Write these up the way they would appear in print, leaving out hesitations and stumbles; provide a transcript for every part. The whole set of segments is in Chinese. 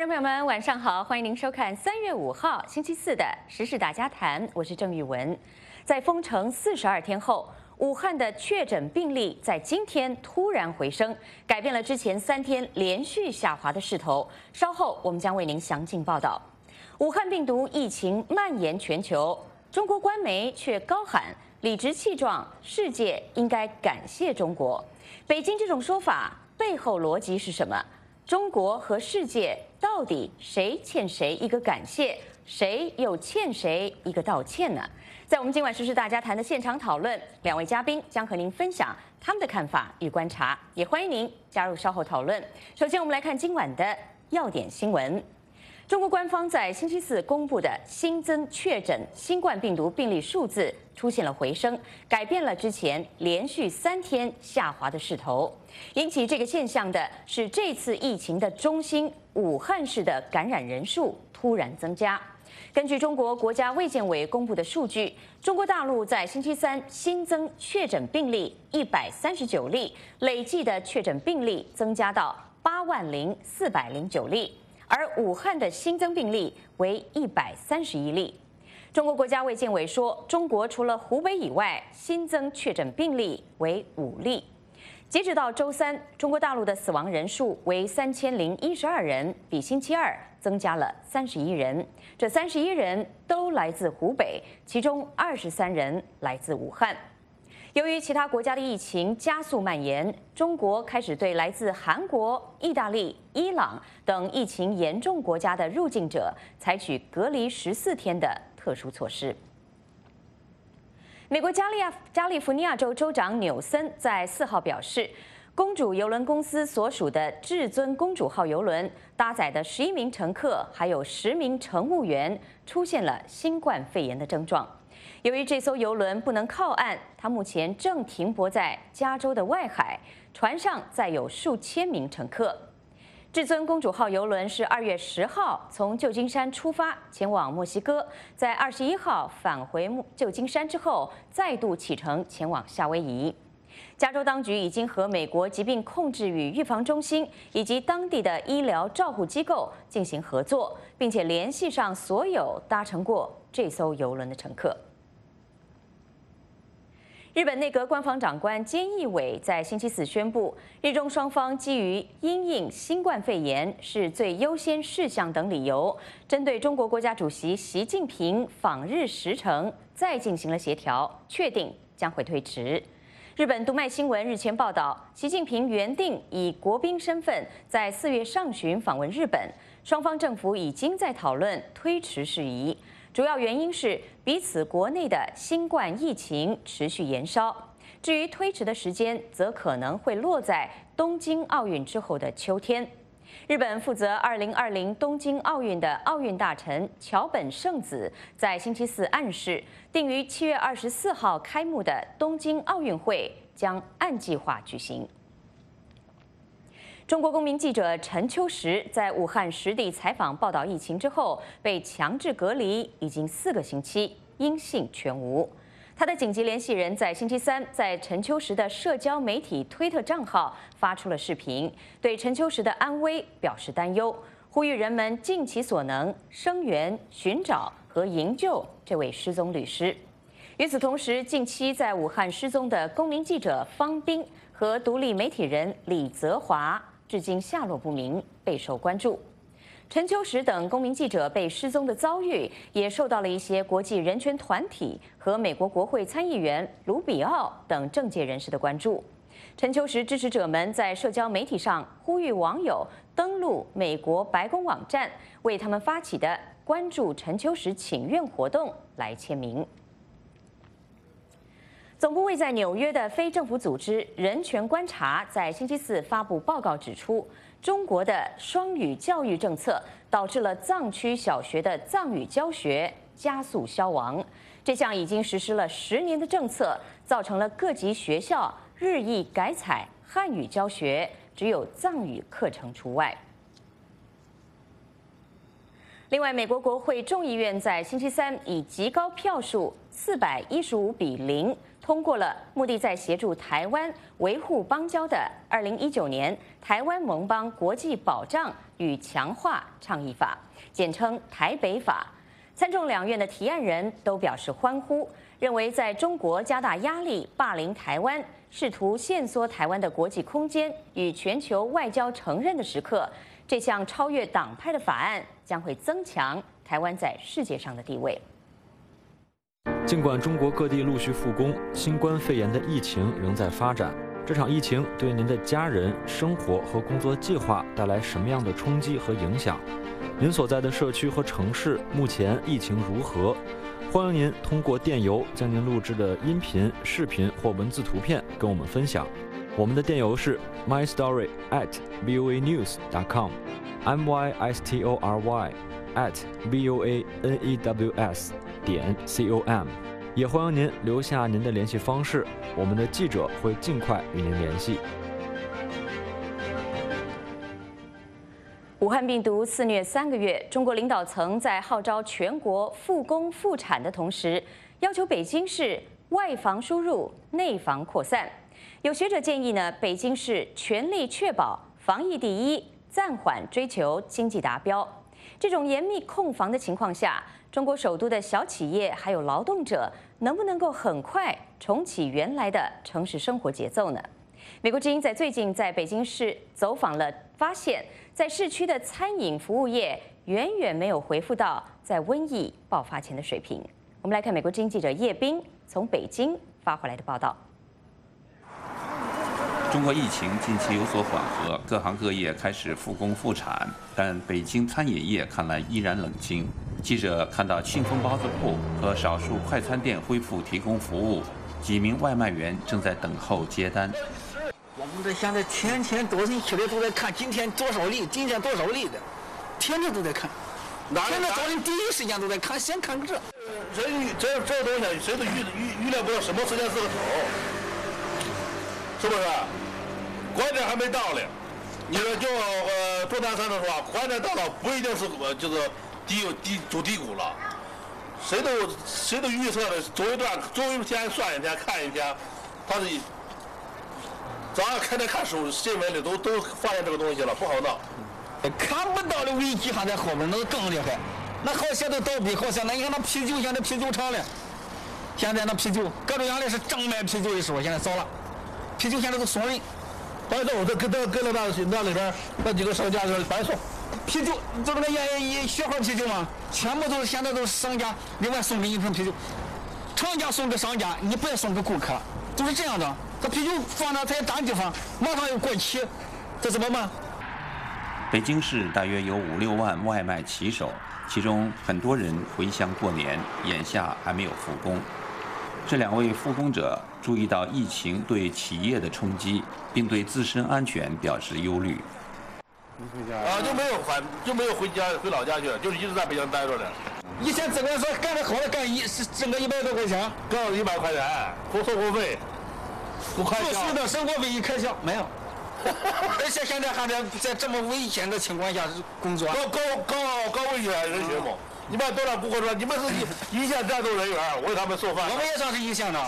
众朋友们，晚上好，欢迎您收看3月5号星期四的时事大家谈，我是郑玉文。在封城42天后，武汉的确诊病例在今天突然回升，改变了之前3天连续下滑的势头。稍后我们将为您详尽报道。武汉病毒疫情蔓延全球，中国官媒却高喊理直气壮，世界应该感谢中国。北京这种说法背后逻辑是什么？中国和世界到底谁欠谁一个感谢，谁又欠谁一个道歉呢？在我们今晚时事大家谈的现场讨论，两位嘉宾将和您分享他们的看法与观察，也欢迎您加入稍后讨论。首先，我们来看今晚的要点新闻。中国官方在星期四公布的新增确诊新冠病毒病例数字出现了回升，改变了之前连续3天下滑的势头。引起这个现象的是这次疫情的中心武汉市的感染人数突然增加。根据中国国家卫健委公布的数据，中国大陆在星期三新增确诊病例139例，累计的确诊病例增加到80409例。而武汉的新增病例为131例。中国国家卫健委说，中国除了湖北以外，新增确诊病例为5例。截止到周三，中国大陆的死亡人数为3012人，比星期二增加了31人。这31人都来自湖北，其中23人来自武汉。由于其他国家的疫情加速蔓延，中国开始对来自韩国、意大利、伊朗等疫情严重国家的入境者采取隔离14天的特殊措施。美国加利福尼亚州州长纽森在4号表示，公主邮轮公司所属的至尊公主号邮轮搭载的11名乘客还有10名乘务员出现了新冠肺炎的症状。由于这艘邮轮不能靠岸，它目前正停泊在加州的外海，船上载有数千名乘客。至尊公主号邮轮是2月10号从旧金山出发前往墨西哥，在21号返回旧金山之后，再度启程前往夏威夷。加州当局已经和美国疾病控制与预防中心以及当地的医疗照护机构进行合作，并且联系上所有搭乘过这艘邮轮的乘客。日本内阁官房长官菅义伟在星期四宣布，日中双方基于因应新冠肺炎是最优先事项等理由，针对中国国家主席习近平访日时程再进行了协调，确定将会推迟。日本读卖新闻日前报道，习近平原定以国宾身份在4月上旬访问日本，双方政府已经在讨论推迟事宜。主要原因是彼此国内的新冠疫情持续延烧，至于推迟的时间，则可能会落在东京奥运之后的秋天。日本负责2020东京奥运的奥运大臣桥本圣子在星期四暗示，定于7月24号开幕的东京奥运会将按计划举行。中国公民记者陈秋实在武汉实地采访报道疫情之后，被强制隔离已经4个星期，音信全无。他的紧急联系人在星期三在陈秋实的社交媒体推特账号发出了视频，对陈秋实的安危表示担忧，呼吁人们尽其所能声援、寻找和营救这位失踪律师。与此同时，近期在武汉失踪的公民记者方斌和独立媒体人李泽华至今下落不明，备受关注。陈秋实等公民记者被失踪的遭遇，也受到了一些国际人权团体和美国国会参议员卢比奥等政界人士的关注。陈秋实支持者们在社交媒体上呼吁网友登录美国白宫网站，为他们发起的关注陈秋实请愿活动来签名。总部位在纽约的非政府组织人权观察在星期四发布报告指出，中国的双语教育政策导致了藏区小学的藏语教学加速消亡。这项已经实施了10年的政策，造成了各级学校日益改采汉语教学，只有藏语课程除外。另外，美国国会众议院在星期三以极高票数415比0。 通过了目的在协助台湾维护邦交的2019年台湾盟邦国际保障与强化倡议法，简称台北法。参众两院的提案人都表示欢呼，认为在中国加大压力霸凌台湾，试图限缩台湾的国际空间与全球外交承认的时刻，这项超越党派的法案将会增强台湾在世界上的地位。 尽管中国各地陆续复工，新冠肺炎的疫情仍在发展。这场疫情对您的家人、生活和工作计划带来什么样的冲击和影响？您所在的社区和城市目前疫情如何？欢迎您通过电邮将您录制的音频、视频或文字图片跟我们分享。我们的电邮是 mystory@voanews.com，mystory@voanews.com，也欢迎您留下您的联系方式，我们的记者会尽快与您联系。 武汉病毒肆虐3个月，中国领导层在号召全国复工复产的同时，要求北京市外防输入、内防扩散。有学者建议呢，北京市全力确保防疫第一，暂缓追求经济达标。这种严密控防的情况下，中国首都的小企业还有劳动者能不能够很快重启原来的城市生活节奏呢？美国之音最近在北京市走访了，发现，在市区的餐饮服务业远远没有恢复到在瘟疫爆发前的水平。我们来看美国之音记者叶斌从北京发回来的报道。 中国疫情近期有所缓和，各行各业开始复工复产，但北京餐饮业看来依然冷清。记者看到庆丰包子铺和少数快餐店恢复提供服务，几名外卖员正在等候接单。 我们这现在天天多人起来都在看今天多少例，今天多少例的，天天都在看。现在早晨第一时间都在看，先看这。 这东西谁都预料不到什么时间是个头，是不是？关键还没到呢。你说就做单山的说，关键到了不一定是就是走低谷了。谁都预测的走一天算一天看一天，他是。早上开始看新闻里都发现这个东西了，不好闹。 看不到的危机还在后边，那更厉害。那好些都倒闭，好些那你看那啤酒，现在啤酒厂了，现在那啤酒，各种原来是正卖啤酒的时候，现在少了，啤酒现在都送人。 白送，这跟了那里边那几个商家是白送。 啤酒就那个雪花啤酒嘛，全部都是现在都是商家另外送给你一瓶啤酒，厂家送给商家，你不要送给顾客，都是这样的。这啤酒放那它也占地方，马上又过期，这怎么办？ 北京市大约有5、6万外卖骑手，其中很多人回乡过年，眼下还没有复工。这2位复工者注意到疫情对企业的冲击，并对自身安全表示忧虑。 就没有回老家去，就是一直在北京待着的。 以前这个说干得好的挣个100多块钱， 挣100块钱，付生活费。 不实的生活费一开销没有，而且现在还在这么危险的情况下工作， 高危险人群嘛。你们多少顾客说你们是一线战斗人员，为他们送饭。 我们也算是一线的，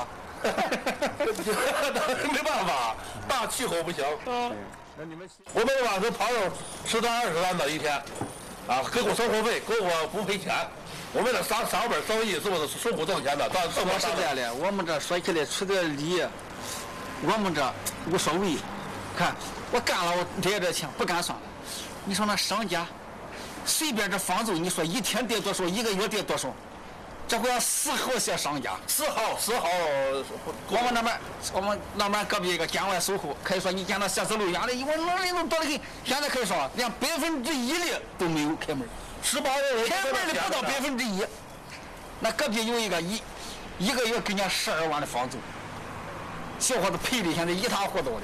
没办法，大气候不行。我们晚上跑10单20单的一天，啊，给我生活费，给我不赔钱。我们这上本生意是不是辛苦挣钱的？但说实在的，我们这说起来出点力。我们这无所谓，看我干了，我跌这钱不敢算了。你说那商家，随便这房租，你说一天跌多少，一个月跌多少，这会要死好些商家。 死好。 我们那边隔壁一个建外售后，可以说你见到写字楼原来我那里头多的很，现在可以说连1%的都没有开门，18人开门的不到1%。那隔壁有一个一个月给人家12万的房租。小伙子赔的现在一塌糊涂的，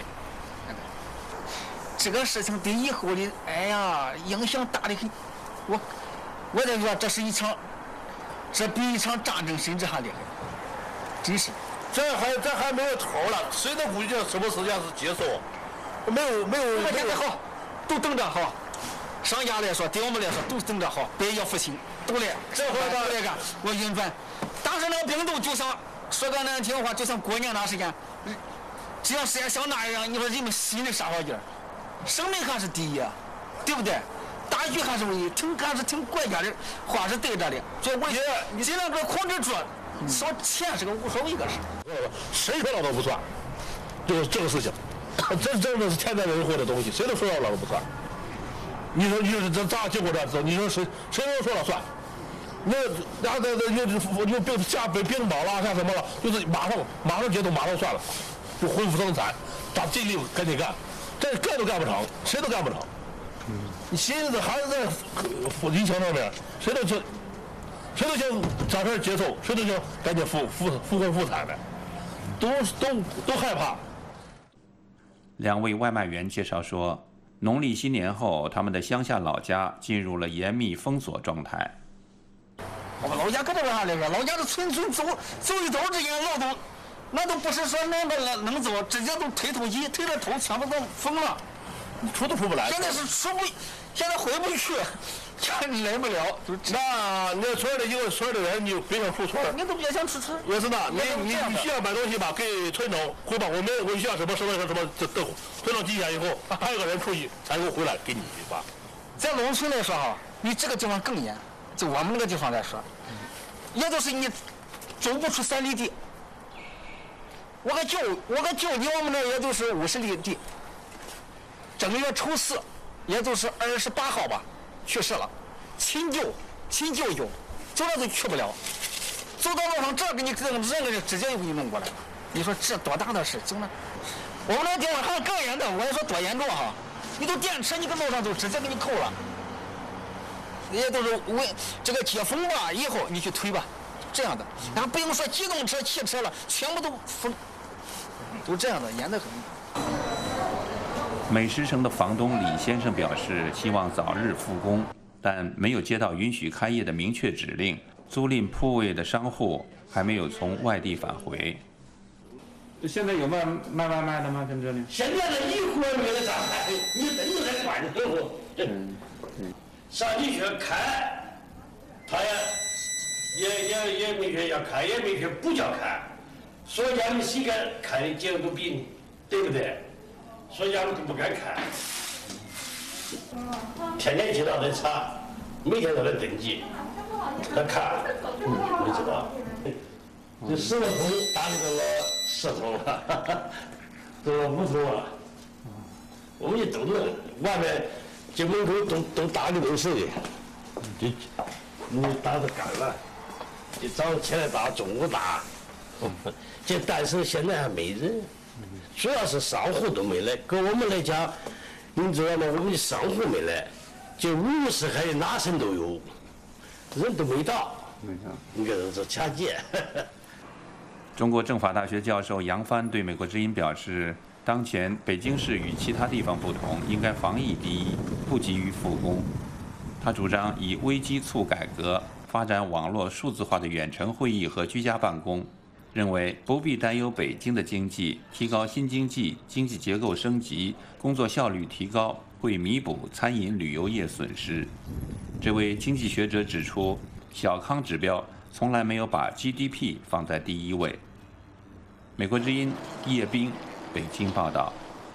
这个事情对以后的，哎呀，影响大的很。我在说这比一场战争甚至还厉害，真是。 这还没有头了，谁能估计什么时间是结束？没有。 现在好，都等着好。商家来说，对我们来说都等着好，别要复兴，都来。这回都来干，我运转。当时那个病毒就像说个难听话，就像过年那时间，只要时间像那样，你说人们心里啥好劲儿？生命还是第一啊，对不对？大局还是唯一，还是听国家的话是对着的，所以我也尽量给控制住，少钱是个无所谓的事。 谁说了都不算，就是这个事情，这真的是天灾人祸的东西，谁都说了都不算。你说这咋经过这之后，你说谁都说了算？那然后又病下被病倒了，像什么了，就是马上解冻，马上算了，就恢复生产，咱尽力赶紧干，这干都干不成，谁都干不成。你心思还是在疫情上面，谁都想暂时接受，谁都想赶紧复工复产的，都害怕。 2位外卖员介绍说，农历新年后，他们的乡下老家进入了严密封锁状态。 我们老家可不啥来说，老家的村走一走之间，那都不是说能走，直接都推头衣，推着头全部都封了。 出都出不来， 现在是现在回不去，来不了。 那你村里一个村的人，你别想出村， 你都别想出村。 也是的，你需要买东西吧，给村长汇报，我需要什么，村长记下以后，还有个人出去才能回来给你吧。 在农村来说哈，你这个地方更严，就我们那个地方来说，也就是你走不出3里地。我个舅离我们那也就是50里地。正月初4，也就是28号吧，去世了。亲舅有，走了都去不了，走到路上这给你扔个人直接就给你弄过来了。你说这多大的事？行了，我们那地方还更严的，我跟你说多严重哈！你都电车，你搁路上就直接给你扣了。也都是这个解封吧，以后你去推吧，这样的。然后不用说机动车、汽车了，全部都封，都这样的，严得很。 美食城的房东李先生表示，希望早日复工，但没有接到允许开业的明确指令。租赁铺位的商户还没有从外地返回。现在有卖外卖的吗？在这里？ 现在的一户没得上海，你真的在管着我。上去去开，他也没说要开，也没说不叫开，所以俺们谁敢开的结果都比你，对不对？所以俺们都不敢开，天天接到的查，每天都在登记，来看，你知道，这10个桶打理到了10桶了，都5桶了，我们也都能，外面这门口都打的都是的，就你打着干了，你早上起来打，中午打，这但是现在还没人。主要是商户都没来，跟我们来讲，你知道吗？我们的商户没来，就50还有哪省都有，人都没到。你看这掐界。 中国政法大学教授杨帆对美国之音表示，当前北京市与其他地方不同，应该防疫第一，不急于复工。他主张以危机促改革，发展网络数字化的远程会议和居家办公。认为不必担忧北京的经济，提高新经济结构升级，工作效率提高，会弥补餐饮旅游业损失。这位经济学者指出，小康指标从来没有把 GDP 放在第一位。美国之音叶冰，北京报道。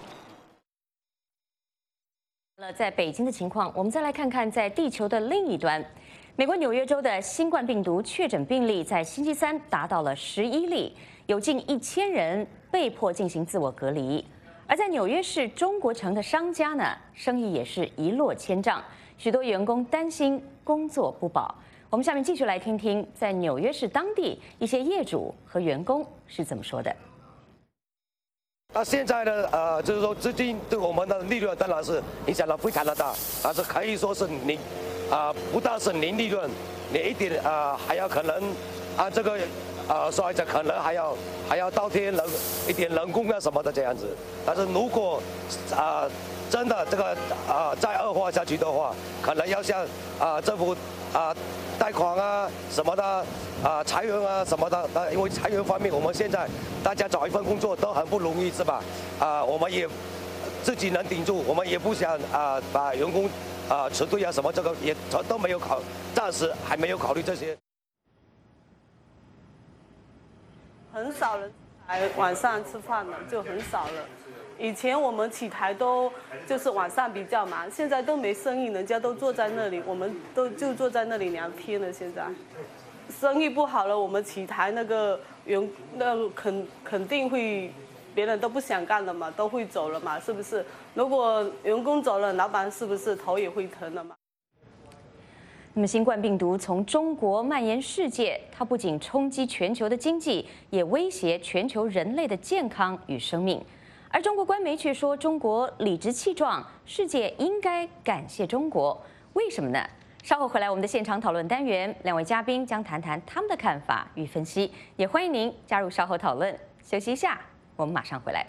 在北京的情况，我们再来看看在地球的另一端。美国纽约州的新冠病毒确诊病例在星期3达到了11例，有近1000人被迫进行自我隔离。而在纽约市中国城的商家呢，生意也是一落千丈，许多员工担心工作不保。我们下面继续来听听在纽约市当地一些业主和员工是怎么说的。 现在呢，就是说资金对我们的利润当然是影响了非常的大，但是可以说是零。不但是零利润，你一点还要可能按这个说一下，可能还要倒贴一点人工啊什么的这样子。但是如果真的这个再恶化下去的话，可能要向政府贷款啊什么的裁员啊什么的。因为裁员方面，我们现在大家找一份工作都很不容易，是吧？我们也自己能顶住，我们也不想把员工。辞退啊什么，这个也都没有暂时还没有考虑这些。 很少人来晚上吃饭了，就很少了。以前我们起台都就是晚上比较忙，现在都没生意，人家都坐在那里，我们就坐在那里聊天了。现在生意不好了，我们起台那个肯定会，别人都不想干了嘛，都会走了嘛，是不是？如果员工走了，老板是不是头也会疼了嘛？ 那么，新冠病毒从中国蔓延世界，它不仅冲击全球的经济，也威胁全球人类的健康与生命。而中国官媒却说，中国理直气壮，世界应该感谢中国。为什么呢？稍后回来我们的现场讨论单元，两位嘉宾将谈谈他们的看法与分析，也欢迎您加入稍后讨论。休息一下，我们马上回来。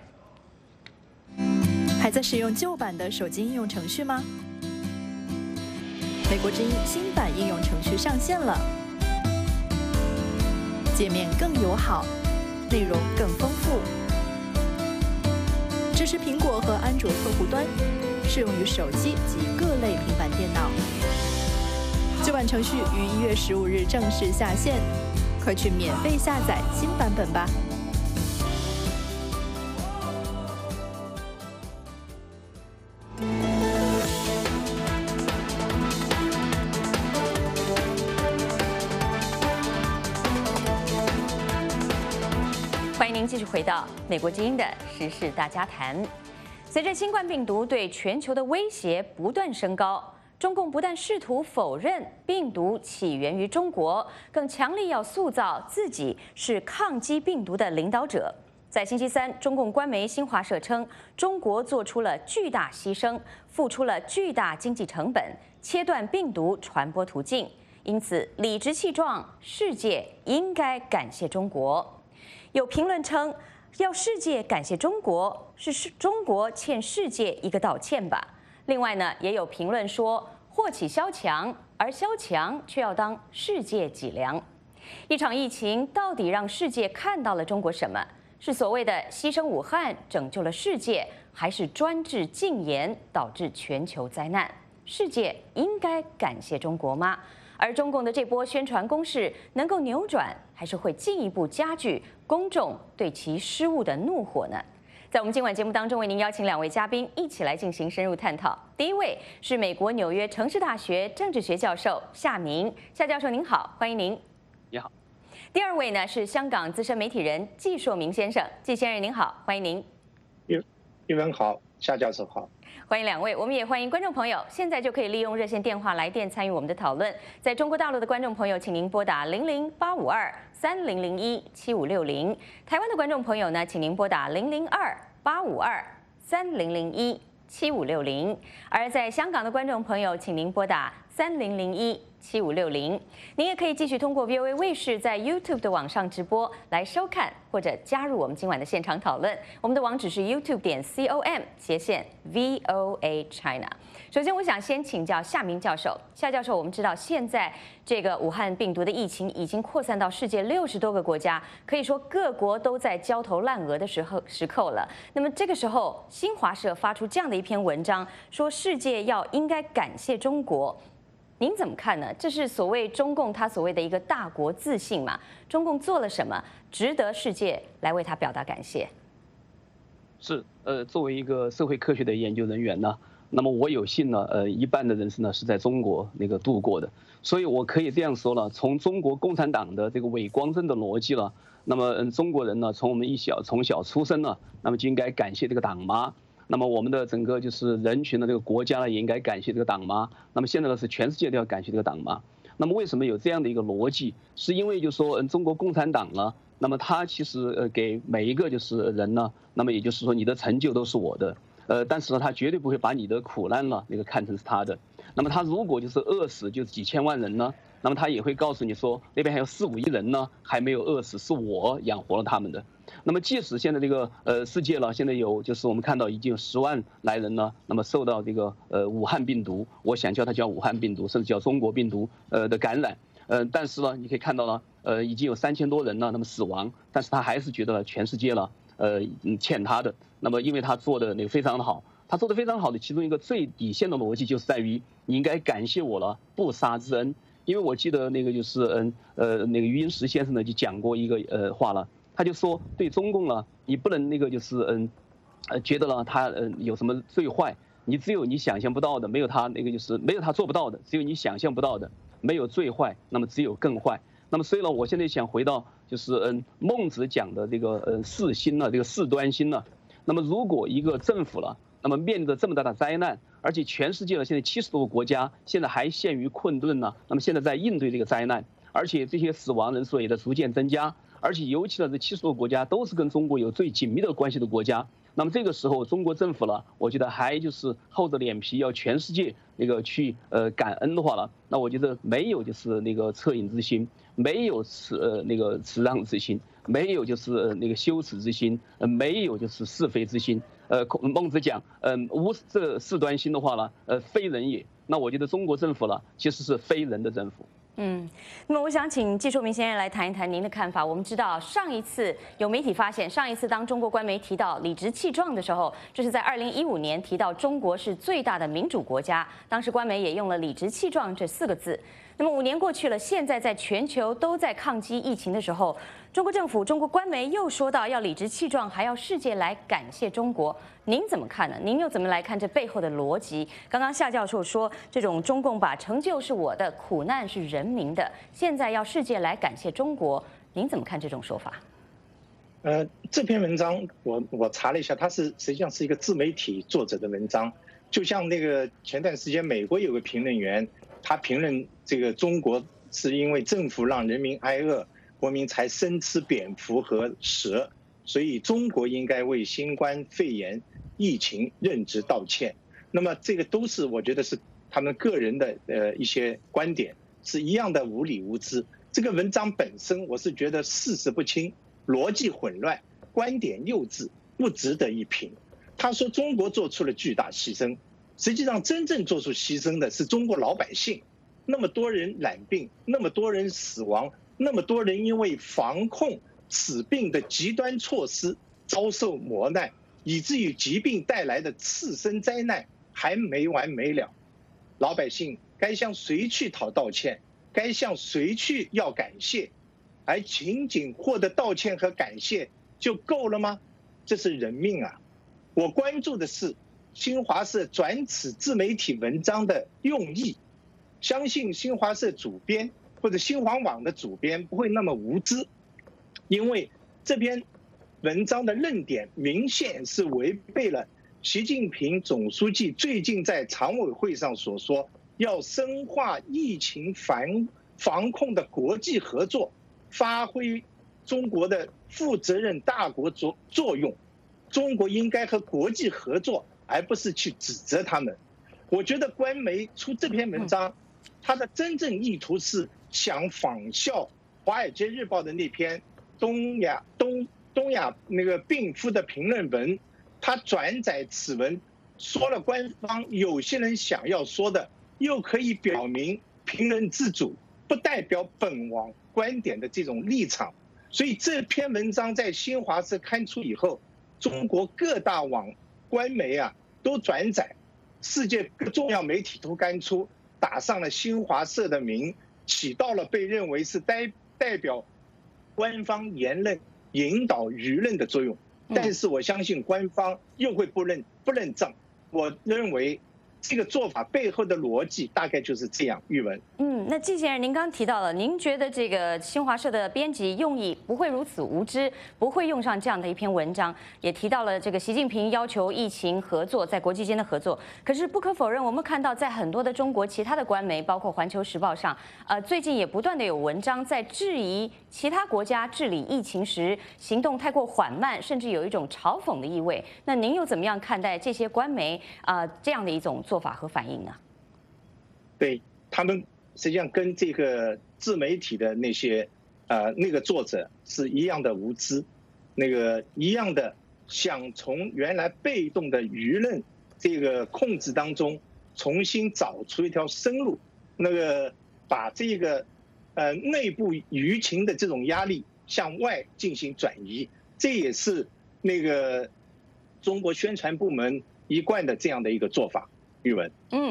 还在使用旧版的手机应用程序吗？美国之音新版应用程序上线了，界面更友好，内容更丰富，支持苹果和安卓客户端，适用于手机及各类平板电脑。旧版程序于1月15日正式下线，快去免费下载新版本吧。 欢迎您继续回到美国之音的时事大家谈。随着新冠病毒对全球的威胁不断升高，中共不但试图否认病毒起源于中国，更强力要塑造自己是抗击病毒的领导者。在星期三，中共官媒新华社称，中国做出了巨大牺牲，付出了巨大经济成本，切断病毒传播途径，因此理直气壮，世界应该感谢中国。有评论称，要世界感谢中国，是中国欠世界一个道歉吧。另外呢，也有评论说，祸起萧墙，而萧墙却要当世界脊梁。一场疫情到底让世界看到了中国什么？是所谓的牺牲武汉拯救了世界，还是专制禁言导致全球灾难？世界应该感谢中国吗？而中共的这波宣传攻势能够扭转，还是会进一步加剧公众对其失误的怒火呢？在我们今晚节目当中，为您邀请两位嘉宾一起来进行深入探讨。第一位是美国纽约城市大学政治学教授夏明，夏教授您好，欢迎您。 你好。 第二位呢是香港资深媒体人季硕明先生，季先生您好，欢迎您。 玉文好，夏教授好。 欢迎两位，我们也欢迎观众朋友，现在就可以利用热线电话来电参与我们的讨论。在中国大陆的观众朋友，请您拨打00-852-3001-7560；台湾的观众朋友呢，请您拨打002-852-3001-7560；而在香港的观众朋友，请您拨打3001-7560。您也可以继续通过 VOA 卫视在 YouTube 的网上直播来收看，或者加入我们今晚的现场讨论。我们的网址是 youtube.com/VOA China。首先，我想先请教夏明教授。夏教授，我们知道现在这个武汉病毒的疫情已经扩散到世界60多个国家，可以说各国都在焦头烂额的时刻了。那么这个时候，新华社发出这样的一篇文章，说世界应该感谢中国。您怎么看呢？这是所谓中共他所谓的一个大国自信嘛？中共做了什么值得世界来为他表达感谢？ 是，作为一个社会科学的研究人员呢，那么我有幸呢，一半的人生呢是在中国度过的，所以我可以这样说了，从中国共产党的这个伪光正的逻辑了，那么中国人呢，从我们从小出生呢，那么就应该感谢这个党妈。那么我们的整个就是人群的这个国家呢，也应该感谢这个党妈。那么现在呢，是全世界都要感谢这个党妈。那么为什么有这样的一个逻辑？是因为就是说，中国共产党呢，那么他其实给每一个就是人呢，那么也就是说你的成就都是我的，但是呢，他绝对不会把你的苦难呢看成是他的。那么他如果就是饿死就是几千万人呢，那么他也会告诉你说，那边还有4、5亿人呢还没有饿死，是我养活了他们的。那么即使现在这个世界了，现在有就是我们看到已经有10万来人呢，那么受到这个武汉病毒，我想叫它叫武汉病毒，甚至叫中国病毒的感染，但是呢，你可以看到呢，已经有3000多人呢，那么死亡，但是他还是觉得全世界了，欠他的。那么因为他做的非常的好，他做的非常好的其中一个最底线的逻辑就是在于你应该感谢我了不杀之恩，因为我记得就是那个余英时先生呢就讲过一个话了。他他就说对中共呢，你不能那个就是觉得呢他有什么最坏，你只有你想象不到的，没有他那个就是没有他做不到的，只有你想象不到的，没有最坏，那么只有更坏。那么所以呢，我现在想回到就是孟子讲的这个四心呢，这个四端心呢。那么如果一个政府了，那么面对着这么大的灾难，而且全世界呢现在70多个国家现在还陷于困顿呢，那么现在在应对这个灾难，而且这些死亡人数也在逐渐增加，而且尤其呢这70多个国家都是跟中国有最紧密的关系的国家。那么这个时候，中国政府呢，我觉得还就是厚着脸皮要全世界那个去感恩的话了，那我觉得没有就是那个恻隐之心，没有那个辞让之心，没有就是那个羞耻之心，没有就是是非之心。孟子讲，无这四端心的话呢，非人也。那我觉得中国政府呢，其实是非人的政府。 那么我想请季硕明先生来谈一谈您的看法。我们知道上一次有媒体发现，上一次当中国官媒提到理直气壮的时候，这是在2015年提到中国是最大的民主国家，当时官媒也用了理直气壮这4个字。那么5年过去了，现在在全球都在抗击疫情的时候，中国政府、中国官媒又说到要理直气壮，还要世界来感谢中国。您怎么看呢？您又怎么来看这背后的逻辑？刚刚夏教授说，这种中共把成就是我的，苦难是人民的，现在要世界来感谢中国，您怎么看这种说法？ 这篇文章我查了一下，它实际上是一个自媒体作者的文章，就像那个前段时间美国有个评论员，他评论这个中国是因为政府让人民挨饿，国民才生吃蝙蝠和蛇，所以中国应该为新冠肺炎疫情任职道歉。那么这个都是我觉得是他们个人的一些观点，是一样的无理无知。这个文章本身我是觉得事实不清，逻辑混乱，观点幼稚，不值得一评。他说中国做出了巨大牺牲，实际上真正做出牺牲的是中国老百姓。那么多人染病，那么多人死亡，那么多人因为防控此病的极端措施遭受磨难，以至于疾病带来的次生灾难还没完没了。老百姓该向谁去讨道歉？该向谁去要感谢？而仅仅获得道歉和感谢就够了吗？这是人命啊！我关注的是新华社转此自媒体文章的用意，相信新华社主编或者新华网的主编不会那么无知，因为这篇文章的论点明显是违背了习近平总书记最近在常委会上所说，要深化疫情防控的国际合作，发挥中国的负责任大国作用。中国应该和国际合作，而不是去指责他们。我觉得官媒出这篇文章，它的真正意图是想仿效《华尔街日报》的那篇东亚那个病夫的评论文，他转载此文，说了官方有些人想要说的，又可以表明评论自主，不代表本网观点的这种立场。所以这篇文章在新华社刊出以后，中国各大网官媒啊都转载，世界各重要媒体都刊出，打上了新华社的名，起到了被认为是代表官方言论引导舆论的作用。但是我相信官方又会不认账。我认为这个做法背后的逻辑大概就是这样。玉文， 那季先生，您刚提到了，您觉得这个新华社的编辑用意不会如此无知，不会用上这样的一篇文章，也提到了这个习近平要求疫情合作，在国际间的合作。可是不可否认，我们看到在很多的中国其他的官媒，包括《环球时报》上，最近也不断的有文章在质疑其他国家治理疫情时行动太过缓慢，甚至有一种嘲讽的意味。那您又怎么样看待这些官媒这样的一种做法和反应呢？ 对，他们实际上跟这个自媒体的那些那个作者是一样的无知，那个一样的想从原来被动的舆论这个控制当中重新找出一条生路，那个把这个内部舆情的这种压力向外进行转移，这也是那个中国宣传部门一贯的这样的一个做法。玉文，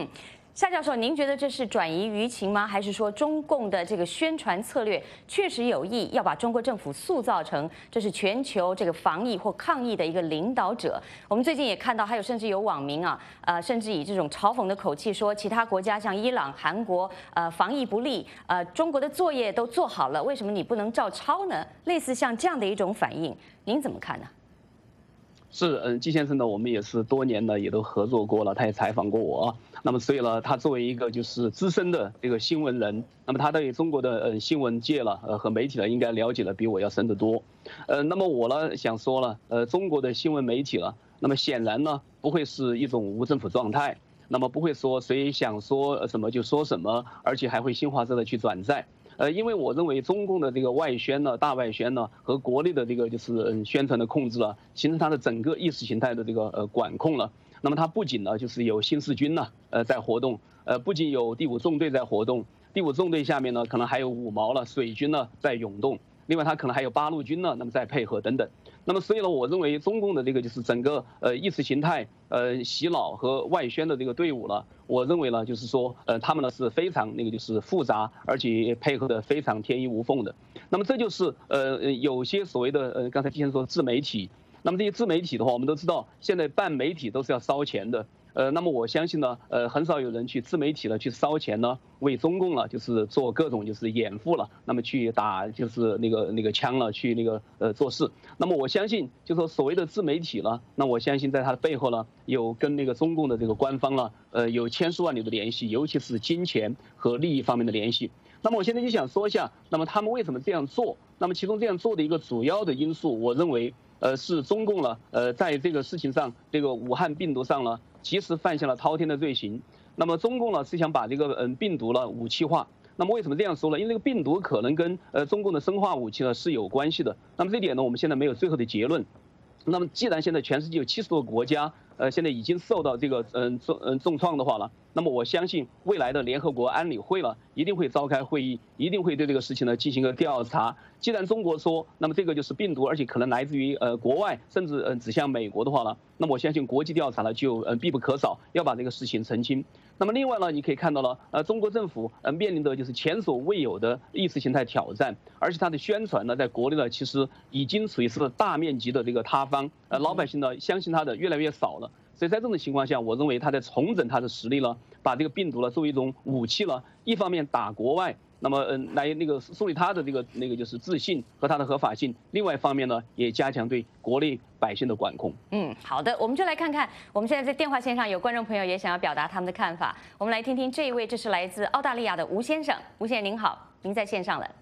夏教授，您觉得这是转移舆情吗？还是说中共的这个宣传策略确实有意要把中国政府塑造成这是全球这个防疫或抗疫的一个领导者？我们最近也看到，还有甚至有网民甚至以这种嘲讽的口气说，其他国家像伊朗、韩国，防疫不力，中国的作业都做好了，为什么你不能照抄呢？类似像这样的一种反应，您怎么看呢？ 是，季先生呢，我们也是多年呢也都合作过了，他也采访过我。那么所以呢，他作为一个就是资深的这个新闻人，那么他对中国的新闻界了和媒体呢应该了解的比我要深得多。那么我呢想说了，中国的新闻媒体了，那么显然呢不会是一种无政府状态，那么不会说谁想说什么就说什么，而且还会新华社的去转载。因为我认为中共的这个外宣呢，大外宣呢，和国内的这个就是宣传的控制了，形成它的整个意识形态的这个管控了。那么它不仅呢就是有新四军呢在活动，不仅有第5纵队在活动，第5纵队下面呢可能还有5毛了水军呢在涌动，另外它可能还有8路军呢，那么在配合等等。那么所以呢，我认为中共的这个就是整个意识形态洗脑和外宣的这个队伍了，我认为呢就是说他们呢是非常那个就是复杂，而且配合的非常天衣无缝的。那么这就是有些所谓的刚才之前说自媒体，那么这些自媒体的话，我们都知道现在办媒体都是要烧钱的。那么我相信呢，很少有人去自媒体了去烧钱呢，为中共了就是做各种就是掩护了，那么去打就是那个枪了，去那个做事。那么我相信，就说所谓的自媒体呢，那我相信在它的背后呢，有跟那个中共的这个官方呢，有千丝万缕的联系，尤其是金钱和利益方面的联系。那么我现在就想说一下，那么他们为什么这样做？那么其中这样做的一个主要的因素，我认为是中共呢，在这个事情上，这个武汉病毒上呢，其实犯下了滔天的罪行。那么中共呢是想把这个病毒呢武器化。那么为什么这样说呢？因为这个病毒可能跟中共的生化武器呢是有关系的。那么这点呢，我们现在没有最后的结论。那么既然现在全世界有70多个国家，现在已经受到这个重创的话了，那么我相信未来的联合国安理会了一定会召开会议，一定会对这个事情呢进行一个调查。既然中国说，那么这个就是病毒，而且可能来自于国外，甚至指向美国的话呢，那么我相信国际调查呢就必不可少，要把这个事情澄清。那么另外呢，你可以看到了，中国政府面临的就是前所未有的意识形态挑战，而且它的宣传呢，在国内呢其实已经属于是大面积的这个塌方，老百姓呢相信它的越来越少了。所以在这种情况下，我认为他在重整他的实力了，把这个病毒呢作为一种武器了，一方面打国外，那么来那个树立他的就是自信和他的合法性，另外一方面呢也加强对国内百姓的管控。 好的，我们就来看看，我们现在在电话线上有观众朋友也想要表达他们的看法，我们来听听这一位，这是来自澳大利亚的吴先生。吴先生您好，您在线上了。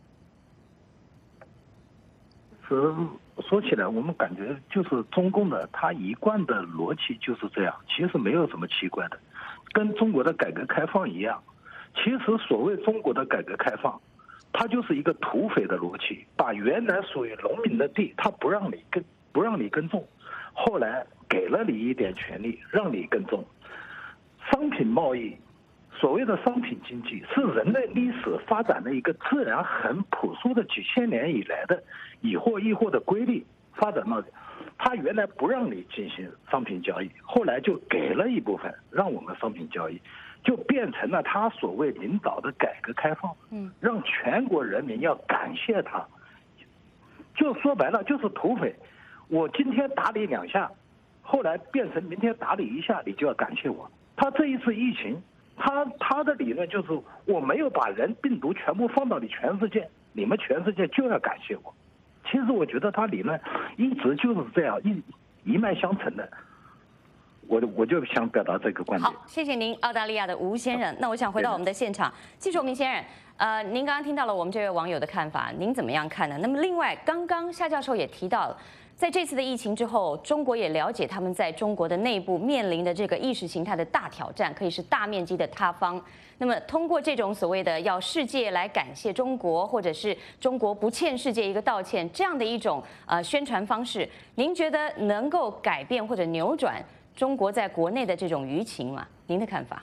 说起来，我们感觉就是中共的他一贯的逻辑就是这样，其实没有什么奇怪的，跟中国的改革开放一样。其实所谓中国的改革开放，它就是一个土匪的逻辑，把原来属于农民的地，他不让你耕种，后来给了你一点权利，让你耕种。商品贸易，所谓的商品经济，是人类历史发展的一个自然很朴素的几千年以来的以货易货的规律发展到，他原来不让你进行商品交易，后来就给了一部分让我们商品交易，就变成了他所谓领导的改革开放，让全国人民要感谢他，就说白了就是土匪，我今天打你2下，后来变成明天打你1下，你就要感谢我。他这一次疫情，他的理论就是我没有把病毒全部放到你全世界，你们全世界就要感谢我。其实我觉得他理论一直就是这样一脉相承的。我就想表达这个观点。 好，谢谢您，澳大利亚的吴先生。那我想回到我们的现场，季寿明先生，您刚刚听到了我们这位网友的看法，您怎么样看呢？那么另外，刚刚夏教授也提到了，在这次的疫情之后，中国也了解他们在中国的内部面临的这个意识形态的大挑战，可以是大面积的塌方。那么通过这种所谓的要世界来感谢中国，或者是中国不欠世界一个道歉这样的一种宣传方式，您觉得能够改变或者扭转中国在国内的这种舆情吗？您的看法？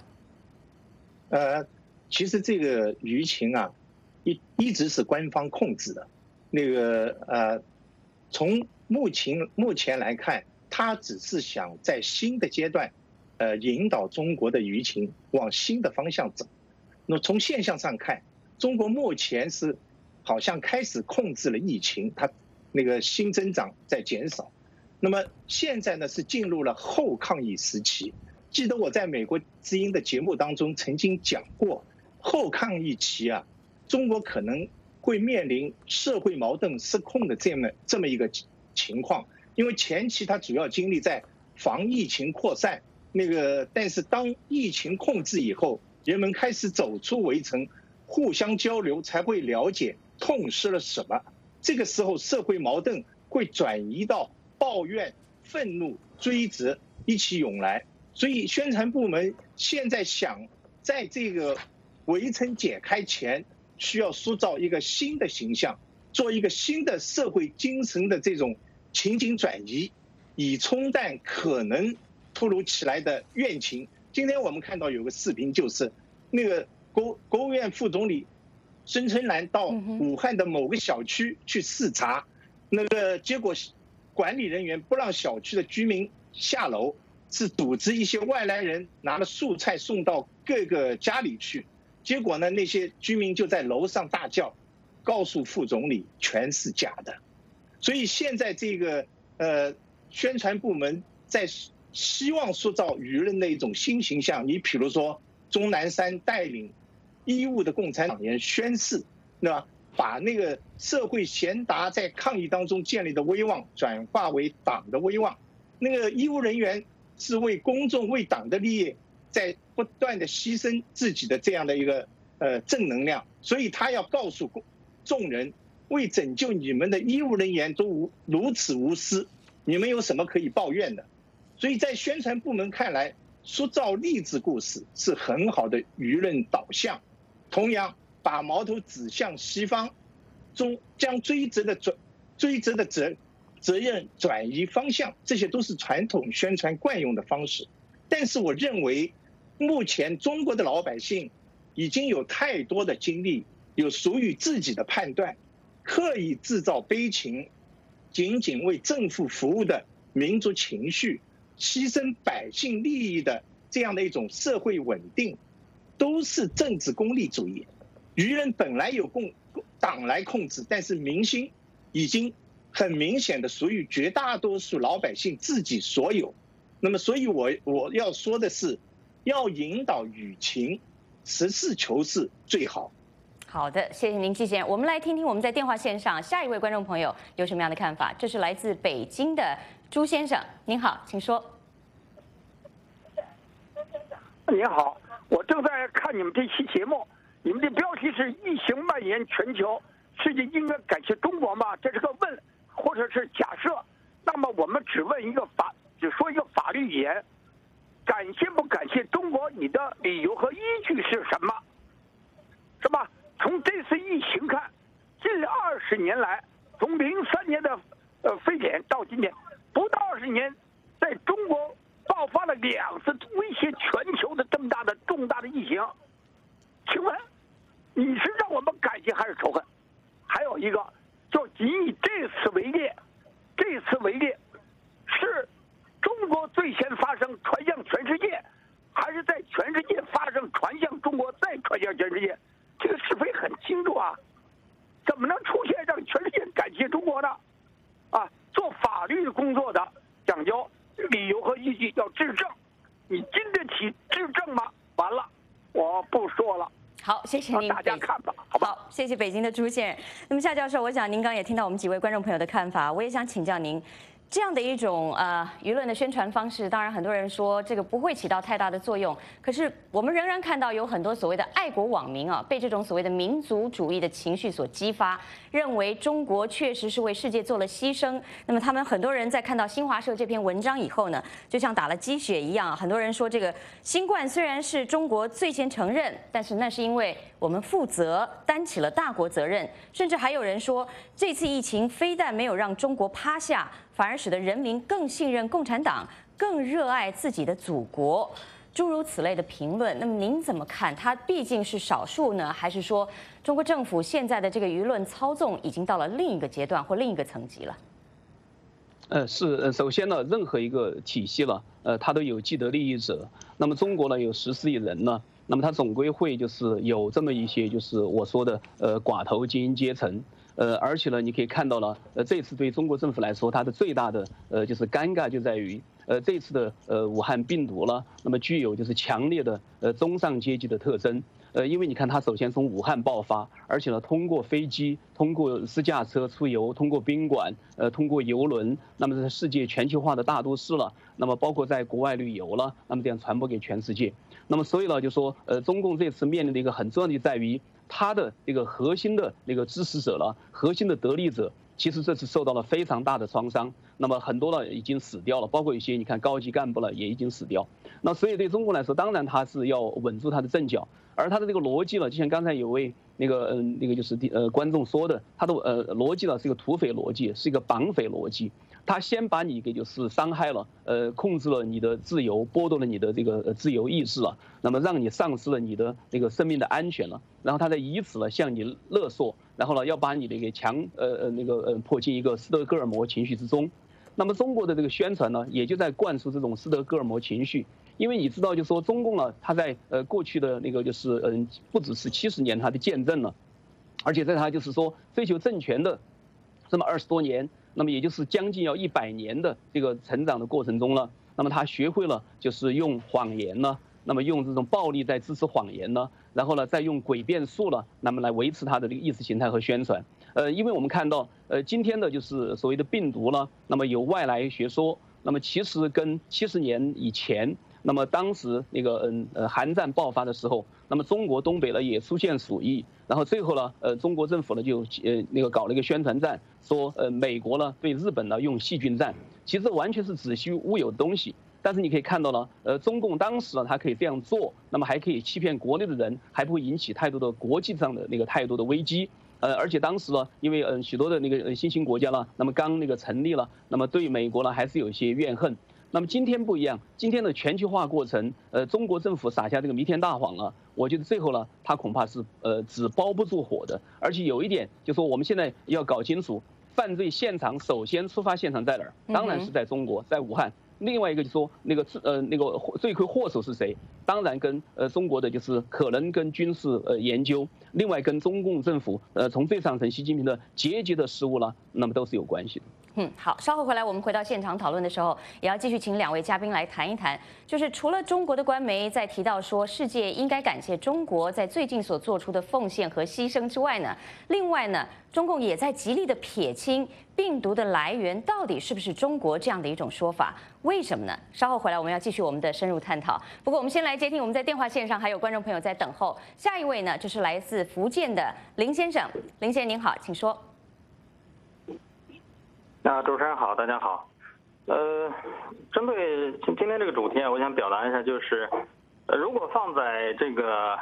其实这个舆情啊，一直是官方控制的。那个从目前来看，他只是想在新的阶段引导中国的舆情往新的方向走。那么从现象上看，中国目前是好像开始控制了疫情，它那个新增长在减少。那么现在呢是进入了后抗疫时期。记得我在美国之音的节目当中曾经讲过，后抗疫期啊，中国可能会面临社会矛盾失控的这么一个情况，因为前期它主要精力在防疫情扩散，但是当疫情控制以后，人们开始走出围城，互相交流，才会了解痛失了什么。这个时候社会矛盾会转移到抱怨、愤怒、追责一起涌来，所以宣传部门现在想在这个围城解开前，需要塑造一个新的形象，做一个新的社会精神的这种情景转移，以冲淡可能突如其来的怨情。今天我们看到有个视频，就是那个国务院副总理孙春兰到武汉的某个小区去视察，结果管理人员不让小区的居民下楼，是组织一些外来人拿了素菜送到各个家里去。结果呢，那些居民就在楼上大叫，告诉副总理全是假的。所以现在这个宣传部门在希望塑造舆论的一种新形象。你比如说，钟南山带领医务的共产党员宣誓，对吧？把那个社会贤达在抗疫当中建立的威望转化为党的威望。那个医务人员是为公众、为党的利益，在不断的牺牲自己的这样的一个正能量，所以他要告诉众人，为拯救你们的医务人员都如此无私，你们有什么可以抱怨的？所以在宣传部门看来，塑造励志故事是很好的舆论导向。同样，把矛头指向西方，将追责的责任转移方向，这些都是传统宣传惯用的方式。但是我认为，目前中国的老百姓已经有太多的精力，有属于自己的判断，刻意制造悲情，仅仅为政府服务的民族情绪，牺牲百姓利益的这样的一种社会稳定，都是政治功利主义。舆论本来有党来控制，但是民心已经很明显的属于绝大多数老百姓自己所有。那么，所以我要说的是，要引导舆情，实事求是最好。 好的，谢谢您，季先生。我们来听听我们在电话线上下一位观众朋友有什么样的看法。这是来自北京的朱先生，您好，请说。 您好，我正在看你们这期节目，你们的标题是疫情蔓延全球，世界应该感谢中国吗？这是个问，或者是假设。那么我们只问一个只说一个法律语言，感谢不感谢中国？你的理由和依据是什么？是吧？从这次疫情看，近20年来，从03年的非典到今天，不到20年，在中国爆发了2次威胁全球的这么大的重大的疫情。请问，你是让我们感谢还是仇恨？还有一个，就仅以这次为例，是中国最先发生传向全世界，还是在全世界发生传向中国再传向全世界？这个是非很清楚啊，怎么能出现让全世界感谢中国呢？啊，做法律工作的讲究理由和依据，要质证。你经得起质证吗？完了，我不说了。 好，谢谢您， 大家看吧，好吧。 好，谢谢北京的朱先生。那么夏教授，我想您刚刚也听到我们几位观众朋友的看法，我也想请教您。这样的一种舆论的宣传方式，当然很多人说这个不会起到太大的作用，可是我们仍然看到有很多所谓的爱国网民被这种所谓的民族主义的情绪所激发，认为中国确实是为世界做了牺牲。那么他们很多人在看到新华社这篇文章以后呢，就像打了鸡血一样，很多人说这个新冠虽然是中国最先承认，但是那是因为我们负责，担起了大国责任。甚至还有人说，这次疫情非但没有让中国趴下，反而使得人民更信任共产党，更热爱自己的祖国，诸如此类的评论。那么您怎么看？它毕竟是少数呢，还是说中国政府现在的这个舆论操纵已经到了另一个阶段或另一个层级了？ 首先呢，任何一个体系了，它都有既得利益者。那么中国呢有14亿人呢，那么它总归会就是有这么一些就是我说的寡头精英阶层。而且呢，你可以看到了，这次对中国政府来说，它的最大的就是尴尬就在于，这次的武汉病毒呢，那么具有就是强烈的中上阶级的特征。因为你看，它首先从武汉爆发，而且呢，通过飞机、通过私家车出游、通过宾馆、通过邮轮，那么在世界全球化的大都市了，那么包括在国外旅游了，那么这样传播给全世界。那么所以呢，就说中共这次面临的一个很重要的在于，它的这个核心的那个支持者了，核心的得利者，其实这次受到了非常大的创伤。那么很多呢已经死掉了，包括一些你看高级干部了也已经死掉。那所以对中国来说，当然它是要稳住它的阵脚。而他的这个逻辑呢，就像刚才有位那个就是观众说的，他的逻辑呢是一个土匪逻辑，是一个绑匪逻辑。他先把你给就是伤害了，控制了你的自由，剥夺了你的这个自由意志了，那么让你丧失了你的那个生命的安全了。然后他再以此呢向你勒索，然后呢要把你的给迫进一个斯德哥尔摩情绪之中。那么中国的这个宣传呢，也就在灌输这种斯德哥尔摩情绪。因为你知道，就说中共呢，它在过去的那个就是不只是70年它的见证了，而且在它就是说追求政权的这么20多年，那么也就是将近要100年的这个成长的过程中呢，那么他学会了就是用谎言呢，那么用这种暴力在支持谎言呢，然后呢再用诡辩术了，那么来维持他的这个意识形态和宣传。因为我们看到今天的就是所谓的病毒呢，那么有外来学说，那么其实跟70年以前。那么当时那个韩战爆发的时候，那么中国东北呢也出现鼠疫，然后最后呢中国政府呢就搞了一个宣传战，说美国呢对日本呢用细菌战，其实完全是子虚乌有的东西。但是你可以看到呢，中共当时呢它可以这样做，那么还可以欺骗国内的人，还不会引起太多的国际上的那个太多的危机。而且当时呢，因为许多的那个新兴国家呢，那么刚那个成立了，那么对美国呢还是有一些怨恨。那么今天不一样，今天的全球化过程，中国政府撒下这个弥天大谎了，我觉得最后呢，它恐怕是纸包不住火的。而且有一点，就是说我们现在要搞清楚，犯罪现场首先出发现场在哪儿？当然是在中国，在武汉。另外一个就是说那个罪魁祸首是谁？当然跟中国的就是可能跟军事研究，另外跟中共政府从最上层习近平的节节的失误了，那么都是有关系的。 好，稍后回来我们回到现场讨论的时候，也要继续请2位嘉宾来谈一谈，就是除了中国的官媒在提到说世界应该感谢中国在最近所做出的奉献和牺牲之外呢，另外呢，中共也在极力的撇清病毒的来源到底是不是中国这样的一种说法，为什么呢？稍后回来我们要继续我们的深入探讨。不过我们先来接听我们在电话线上还有观众朋友在等候，下一位呢就是来自福建的林先生，林先生您好，请说。 主持人好，大家好。针对今天这个主题啊，我想表达一下，就是如果放在这个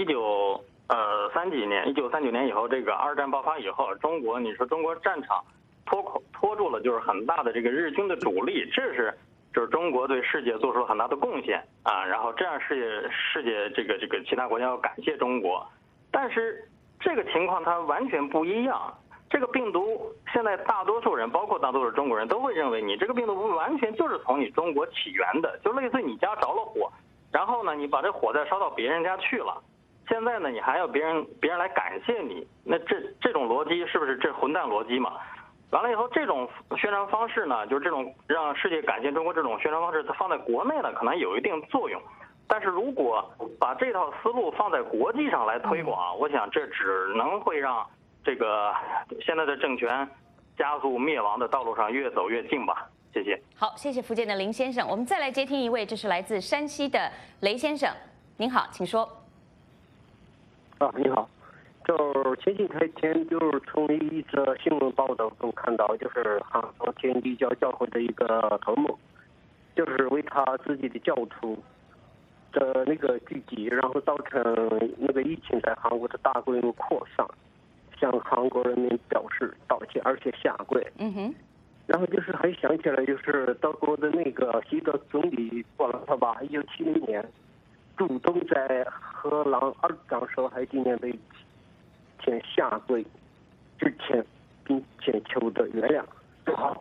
1939年以后，这个二战爆发以后，中国你说中国战场拖住了就是很大的这个日军的主力，就是中国对世界做出了很大的贡献啊，然后这样世界这个其他国家要感谢中国，但是这个情况它完全不一样。这个病毒现在大多数人，包括大多数中国人都会认为你这个病毒完全就是从你中国起源的，就类似你家着了火，然后呢你把这火再烧到别人家去了，现在呢你还要别人来感谢你，那这种逻辑是不是这混蛋逻辑嘛？完了以后，这种宣传方式呢，就是这种让世界感谢中国这种宣传方式，它放在国内呢可能有一定作用，但是如果把这套思路放在国际上来推广，我想这只能会让这个现在的政权加速灭亡的道路上越走越近吧。谢谢。 好，谢谢福建的林先生。我们再来接听一位，这是来自山西的雷先生，您好，请说。 你好，就是前几天就是从一则新闻报道中看到，就是韩国天地教教会的一个头目，就是为他自己的教徒的那个聚集，然后造成那个疫情在韩国的大规模扩散。向韩国人民表示道歉，而且下跪。然后就是还想起来，就是德国的那个希特总理布兰特吧，1970年主动在荷兰2战受害纪念碑前下跪致歉，并且求得原谅。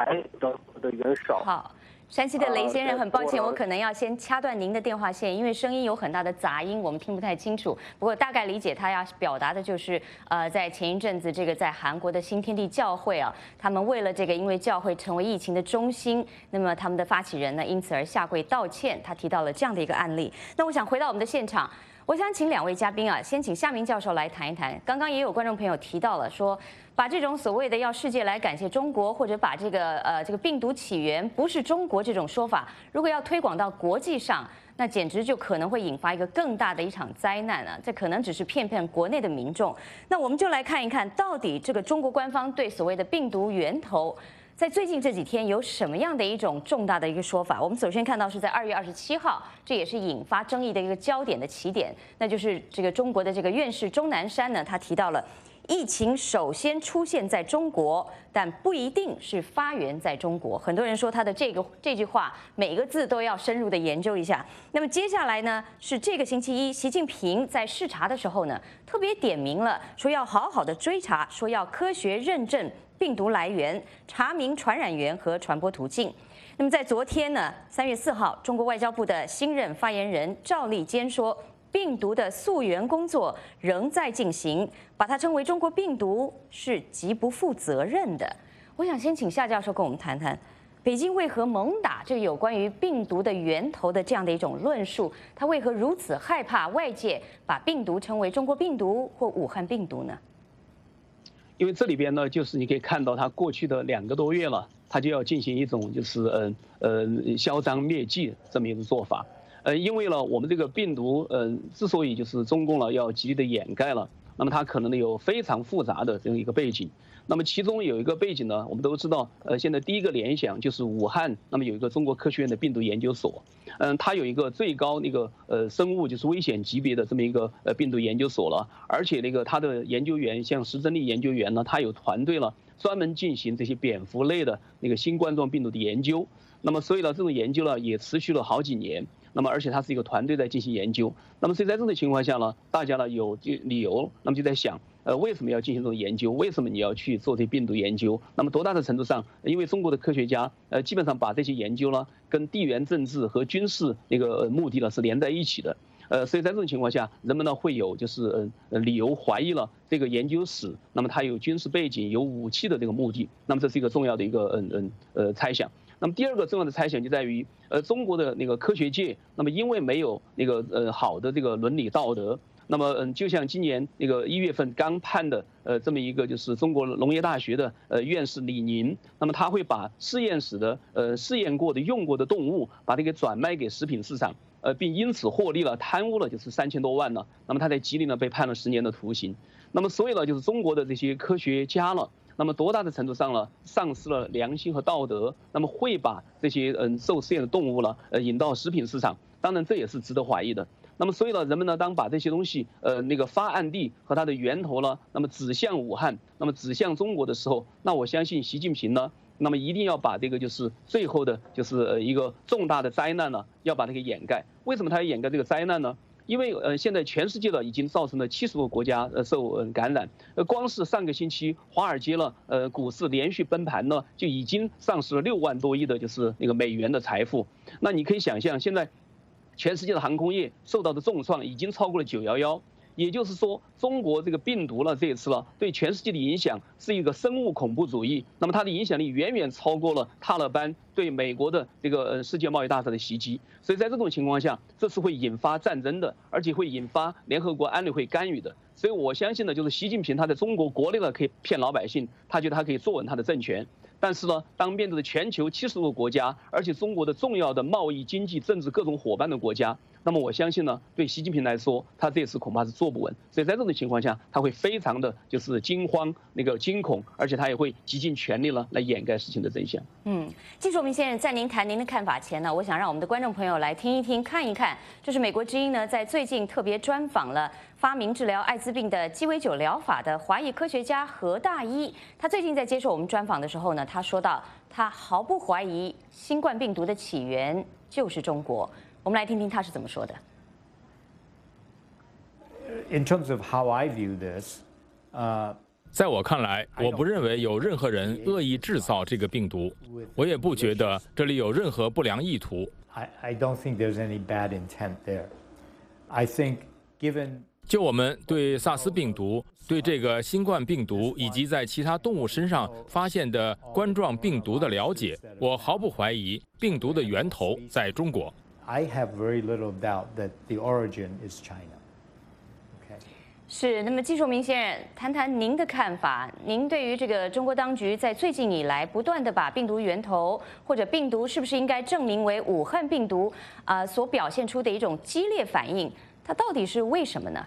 台的元首。 好。山西的雷先生，很抱歉，我可能要先掐断您的电话线，因为声音有很大的杂音，我们听不太清楚。不过大概理解他要表达的就是，在前一阵子这个在韩国的新天地教会啊，他们为了这个，因为教会成为疫情的中心，那么他们的发起人呢，因此而下跪道歉。他提到了这样的一个案例。那我想回到我们的现场。我想请2位嘉宾啊，先请夏明教授来谈一谈。刚刚也有观众朋友提到了说，把这种所谓的要世界来感谢中国，或者把这个病毒起源不是中国这种说法，如果要推广到国际上，那简直就可能会引发一个更大的一场灾难啊！这可能只是骗骗国内的民众。那我们就来看一看，到底这个中国官方对所谓的病毒源头，在最近这几天有什么样的一种重大的一个说法？我们首先看到是在2月27号，这也是引发争议的一个焦点的起点，那就是这个中国的这个院士钟南山呢，他提到了疫情首先出现在中国，但不一定是发源在中国。很多人说他的这句话每一个字都要深入的研究一下。那么接下来呢，是这个星期一，习近平在视察的时候呢，特别点名了，说要好好的追查，说要科学认证病毒来源，查明传染源和传播途径。那么在昨天呢，3月4号，中国外交部的新任发言人赵立坚说，病毒的溯源工作仍在进行，把它称为中国病毒是极不负责任的。我想先请夏教授跟我们谈谈，北京为何猛打这个有关于病毒的源头的这样的一种论述？它为何如此害怕外界把病毒称为中国病毒或武汉病毒呢？ 因为这里边呢，就是你可以看到，它过去的2个多月了，它就要进行一种就是嚣张灭迹这么一种做法。因为呢，我们这个病毒之所以就是中共呢要极力的掩盖了，那么它可能呢有非常复杂的这样一个背景。那么其中有一个背景呢，我们都知道，现在第一个联想就是武汉，那么有一个中国科学院的病毒研究所，它有一个最高那个生物就是危险级别的这么一个病毒研究所了，而且那个它的研究员像石珍丽研究员呢，他有团队了，专门进行这些蝙蝠类的那个新冠状病毒的研究。那么所以呢，这种研究呢也持续了好几年。那么，而且它是一个团队在进行研究。那么，所以在这种情况下呢，大家呢有理由，那么就在想，为什么要进行这种研究？为什么你要去做这病毒研究？那么，多大的程度上，因为中国的科学家，基本上把这些研究呢，跟地缘政治和军事那个目的呢是连在一起的。所以在这种情况下，人们呢会有就是理由怀疑了这个研究室，那么它有军事背景、有武器的这个目的。那么这是一个重要的一个猜想。那么第二个重要的猜想就在于，中国的那个科学界，那么因为没有那个好的这个伦理道德，那么就像今年那个1月份刚判的这么一个就是中国农业大学的院士李宁，那么他会把实验室的试验过的用过的动物，把它给转卖给食品市场，并因此获利了，贪污了就是3000多万呢。那么他在吉林呢被判了10年的徒刑。那么所以呢，就是中国的这些科学家了。那么多大的程度上呢，丧失了良心和道德，那么会把这些受试验的动物呢，引到食品市场，当然这也是值得怀疑的。那么所以呢，人们呢当把这些东西那个发案地和它的源头呢，那么指向武汉，那么指向中国的时候，那我相信习近平呢，那么一定要把这个就是最后的就是一个重大的灾难呢，要把它给掩盖。为什么他要掩盖这个灾难呢？因为现在全世界的已经造成了70个国家受感染，光是上个星期华尔街了股市连续崩盘呢，就已经丧失了6万多亿的就是那个美元的财富。那你可以想象，现在全世界的航空业受到的重创已经超过了911。也就是说，中国这个病毒呢，这一次呢，对全世界的影响是一个生物恐怖主义。那么它的影响力远远超过了塔利班对美国的这个世界贸易大厦的袭击。所以在这种情况下，这是会引发战争的，而且会引发联合国安理会干预的。所以我相信呢，就是习近平他在中国国内呢可以骗老百姓，他觉得他可以坐稳他的政权。但是呢，当面对着全球70个国家，而且中国的重要的贸易、经济、政治各种伙伴的国家，那么我相信呢，对习近平来说，他这次恐怕是坐不稳。所以在这种情况下，他会非常的就是惊慌、那个惊恐，而且他也会极尽全力了来掩盖事情的真相。 季硕明先生，在您谈您的看法前呢，我想让我们的观众朋友来听一听、看一看，就是美国之音呢在最近特别专访了发明治疗艾滋病的鸡尾酒疗法的华裔科学家何大一。他最近在接受我们专访的时候呢，他说到他毫不怀疑新冠病毒的起源就是中国。我们来听听他是怎么说的。 In terms of how I view this, 在我看来，我不认为有任何人恶意制造这个病毒，我也不觉得这里有任何不良意图。 I don't think there's any bad intent there. I think given 就我们对萨斯病毒、对这个新冠病毒以及在其他动物身上发现的冠状病毒的了解，我毫不怀疑病毒的源头在中国。 I have very little doubt that the origin is China. 是，那么季树明先生，谈谈您的看法。您对于这个中国当局在最近以来不断的把病毒源头或者病毒是不是应该证明为武汉病毒所表现出的一种激烈反应，它到底是为什么呢？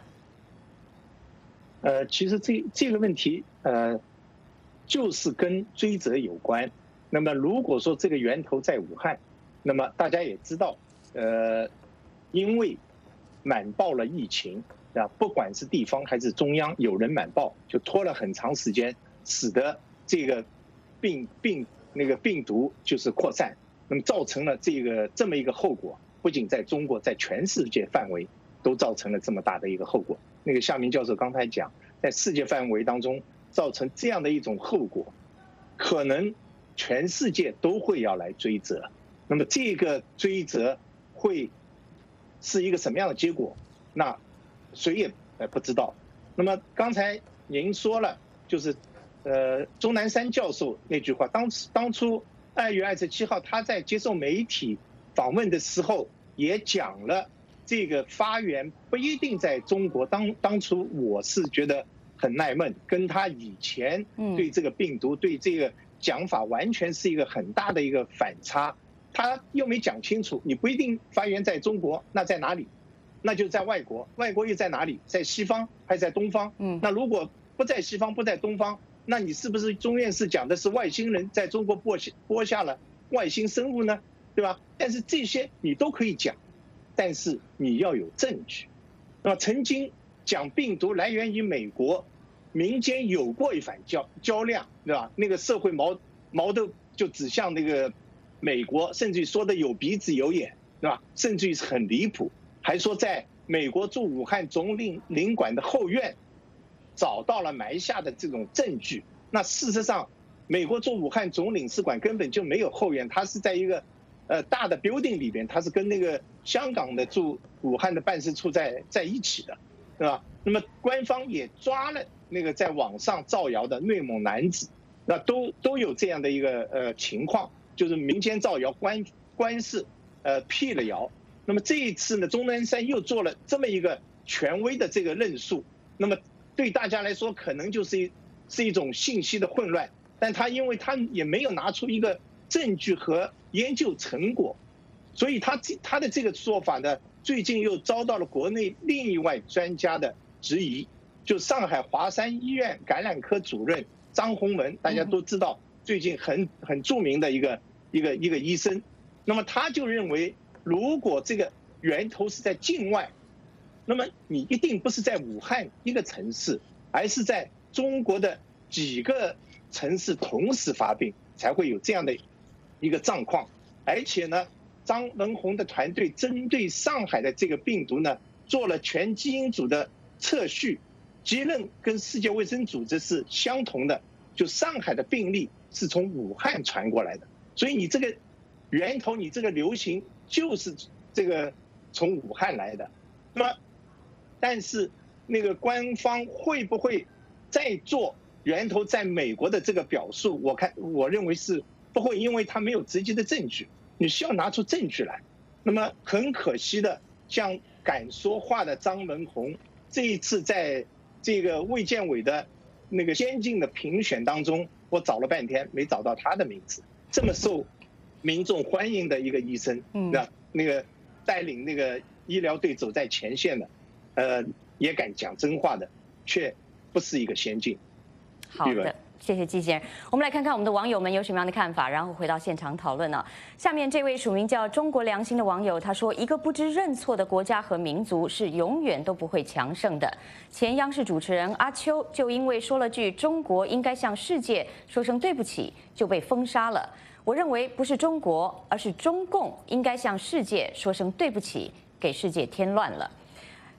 其实这个问题就是跟追责有关。那么如果说这个源头在武汉，那么大家也知道，因为瞒报了疫情。不管是地方还是中央，有人瞒报，就拖了很长时间，使得这个病毒就是扩散，那么造成了这么一个后果。不仅在中国，在全世界范围都造成了这么大的一个后果。那个夏明教授刚才讲，在世界范围当中造成这样的一种后果，可能全世界都会要来追责。那么这个追责会是一个什么样的结果？那谁也不知道。那么刚才您说了，就是钟南山教授那句话，当初2月27号他在接受媒体访问的时候也讲了，这个发源不一定在中国。当初我是觉得很纳闷，跟他以前对这个病毒对这个讲法完全是一个很大的一个反差。他又没讲清楚，你不一定发源在中国，那在哪里？那就在外国，外国又在哪里？在西方还是在东方？那如果不在西方，不在东方，那你是不是钟院士讲的是外星人在中国播下了外星生物呢？对吧？但是这些你都可以讲，但是你要有证据。那么曾经讲病毒来源于美国，民间有过一番较量，对吧？那个社会矛盾就指向那个美国，甚至于说的有鼻子有眼，对吧？甚至于是很离谱。还说在美国驻武汉总领馆的后院找到了埋下的这种证据。那事实上，美国驻武汉总领事馆根本就没有后院，它是在一个大的 building 里边，它是跟那个香港的驻武汉的办事处在一起的，对吧？那么官方也抓了那个在网上造谣的内蒙男子，那都有这样的一个情况，就是民间造谣，官是辟了谣。那么这一次呢，钟南山又做了这么一个权威的这个论述，那么对大家来说可能就是一种信息的混乱，但因为他也没有拿出一个证据和研究成果，所以他的这个说法呢，最近又遭到了国内另一位专家的质疑，就上海华山医院感染科主任张宏文，大家都知道，最近很著名的一个医生，那么他就认为，如果这个源头是在境外，那么你一定不是在武汉一个城市，而是在中国的几个城市同时发病，才会有这样的一个状况。而且呢，张文宏的团队针对上海的这个病毒呢，做了全基因组的测序，结论跟世界卫生组织是相同的，就上海的病例是从武汉传过来的，所以你这个源头，你这个流行就是这个从武汉来的。那么，但是那个官方会不会再做源头在美国的这个表述？我认为是不会，因为他没有直接的证据，你需要拿出证据来。那么很可惜的，像敢说话的张文宏，这一次在这个卫健委的那个先进的评选当中，我找了半天没找到他的名字。这么受民众欢迎的一个医生，那个带领那个医疗队走在前线的，也敢讲真话的，却不是一个先进。 好的，谢谢季先生。我们来看看我们的网友们有什么样的看法，然后回到现场讨论呢。下面这位署名叫中国良心的网友他说：“一个不知认错的国家和民族是永远都不会强盛的。”前央视主持人阿秋就因为说了句“中国应该向世界说声对不起”，就被封杀了。我认为不是中国，而是中共应该向世界说声对不起，给世界添乱了。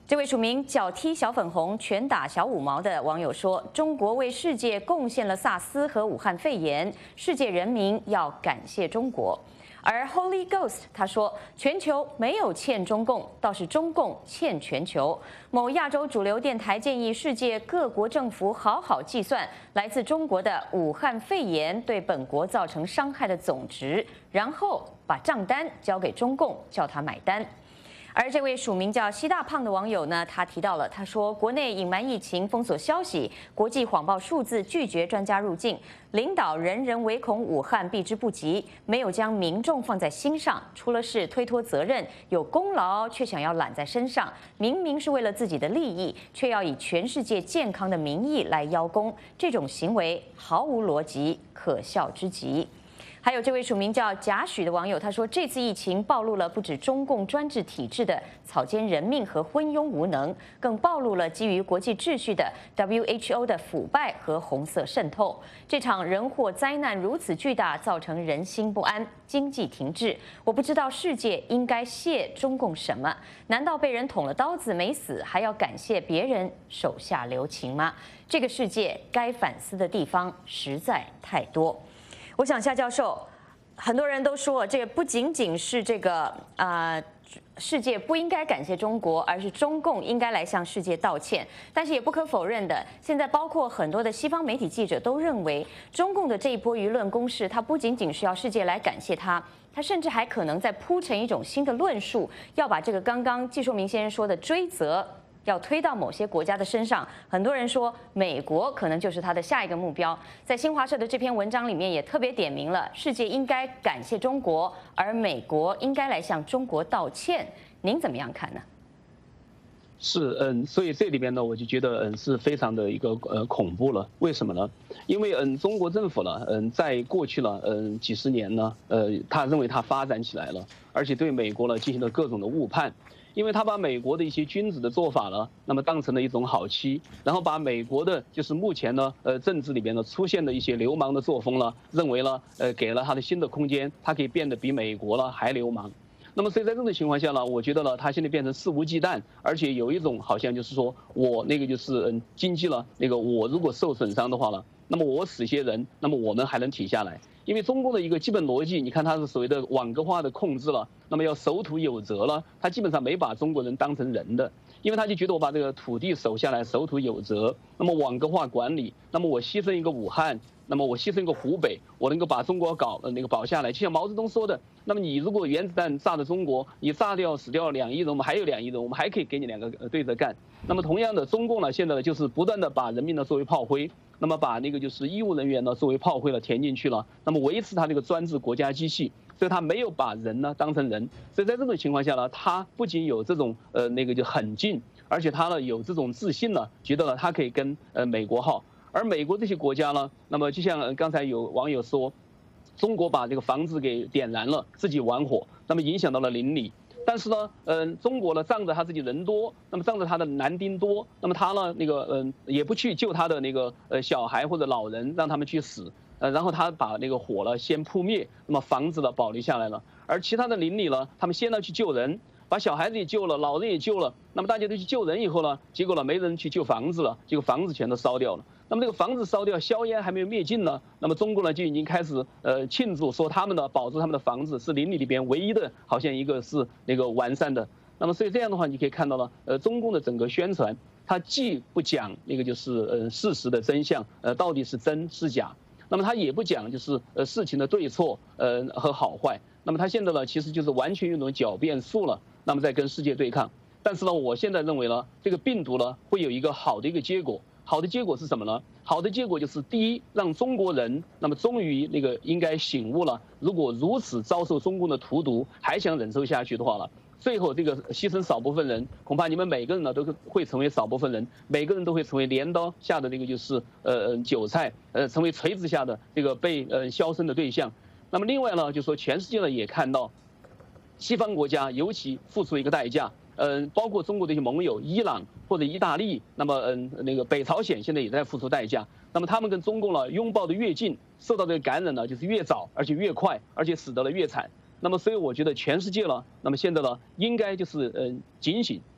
这位署名脚踢小粉红、拳打小五毛的网友说：“中国为世界贡献了萨斯和武汉肺炎，世界人民要感谢中国。”而 Holy Ghost 他说：“全球没有欠中共，倒是中共欠全球。”某亚洲主流电台建议世界各国政府好好计算来自中国的武汉肺炎对本国造成伤害的总值，然后把账单交给中共，叫他买单。而这位署名叫西大胖的网友呢，他提到了，他说国内隐瞒疫情、封锁消息，国际谎报数字，拒绝专家入境，领导人人唯恐武汉避之不及，没有将民众放在心上，出了事推脱责任，有功劳却想要揽在身上，明明是为了自己的利益，却要以全世界健康的名义来邀功，这种行为毫无逻辑，可笑之极。还有这位署名叫贾许的网友，他说这次疫情暴露了不止中共专制体制的草菅人命和昏庸无能，更暴露了基于国际秩序的 WHO 的腐败和红色渗透。这场人祸灾难如此巨大，造成人心不安，经济停滞。我不知道世界应该谢中共什么？难道被人捅了刀子没死，还要感谢别人手下留情吗？这个世界该反思的地方实在太多。我想夏教授，很多人都说这个不仅仅是这个世界不应该感谢中国，而是中共应该来向世界道歉。但是也不可否认的，现在包括很多的西方媒体记者都认为，中共的这一波舆论攻势，它不仅仅是要世界来感谢它，它甚至还可能在铺成一种新的论述，要把这个刚刚季硕明先生说的追责要推到某些国家的身上。很多人说美国可能就是他的下一个目标。在新华社的这篇文章里面也特别点明了，世界应该感谢中国，而美国应该来向中国道歉。您怎么样看呢？ 是，所以这里边呢，我就觉得，是非常的一个恐怖了。为什么呢？因为中国政府呢，在过去了几十年呢，他认为他发展起来了，而且对美国呢进行了各种的误判。因为他把美国的一些君子的做法呢，那么当成了一种好欺，然后把美国的就是目前呢，政治里边呢出现的一些流氓的作风呢，认为呢，给了他的新的空间，他可以变得比美国呢还流氓。那么所以在这种情况下呢，我觉得呢，他现在变成肆无忌惮，而且有一种好像就是说我那个就是经济了那个我如果受损伤的话呢，那么我死些人，那么我们还能挺下来。因为中共的一个基本逻辑，你看它是所谓的网格化的控制了，那么要守土有责了，他基本上没把中国人当成人的，因为他就觉得我把这个土地守下来，守土有责，那么网格化管理，那么我牺牲一个武汉，那么我牺牲一个湖北，我能够把中国保下来。就像毛泽东说的，那么你如果原子弹炸了中国，你炸掉死掉2亿人，我们还有2亿人，我们还可以给你2个对着干。那么同样的，中共呢现在呢就是不断的把人民呢作为炮灰。那么把那个就是医务人员呢作为炮灰了填进去了，那么维持他这个专制国家机器，所以他没有把人呢当成人，所以在这种情况下呢，他不仅有这种那个就狠劲，而且他呢有这种自信呢，觉得呢他可以跟美国耗，而美国这些国家呢，那么就像刚才有网友说，中国把这个房子给点燃了，自己玩火，那么影响到了邻里。但是呢，中国呢仗着他自己人多，那么仗着他的男丁多，那么他呢那个也不去救他的那个小孩或者老人，让他们去死，然后他把那个火呢先扑灭，那么房子呢保留下来了，而其他的邻里呢，他们先要去救人，把小孩子也救了，老人也救了，那么大家都去救人以后呢，结果呢没人去救房子了，结果房子全都烧掉了。那么这个房子烧掉，硝烟还没有灭尽呢，那么中国呢就已经开始庆祝，说他们呢保住他们的房子是邻里里边唯一的，好像一个是那个完善的。那么所以这样的话，你可以看到了，中共的整个宣传，它既不讲那个就是事实的真相，到底是真是假，那么它也不讲就是事情的对错和好坏。那么它现在呢其实就是完全用一种狡辩术了，那么在跟世界对抗。但是呢，我现在认为呢，这个病毒呢会有一个好的一个结果。好的结果是什么呢？好的结果就是第一，让中国人那么终于那个应该醒悟了，如果如此遭受中共的荼毒，还想忍受下去的话了，最后这个牺牲少部分人，恐怕你们每个人呢都会成为少部分人，每个人都会成为镰刀下的那个就是韭菜，成为锤子下的这个被销声的对象。那么另外呢，就说全世界呢也看到，西方国家尤其付出一个代价。包括中国的一些盟友，伊朗或者意大利，那么那个北朝鲜现在也在付出代价。那么他们跟中共呢拥抱的越近，受到这个感染呢就是越早，而且越快，而且死得了越惨。那么所以我觉得全世界了，那么现在呢应该就是警醒，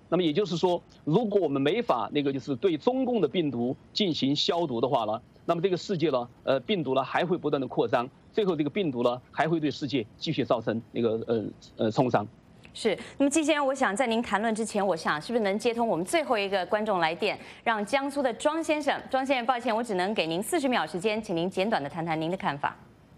那么也就是说，如果我们没法就是对中共的病毒进行消毒的话呢，那么这个世界呢，病毒呢还会不断的扩张，最后这个病毒呢还会对世界继续造成创伤。 是，那么季先生，我想在您谈论之前，我想是不是能接通我们最后一个观众来电，让江苏的庄先生，庄先生，抱歉，我只能给您40秒时间，请您简短的谈谈您的看法。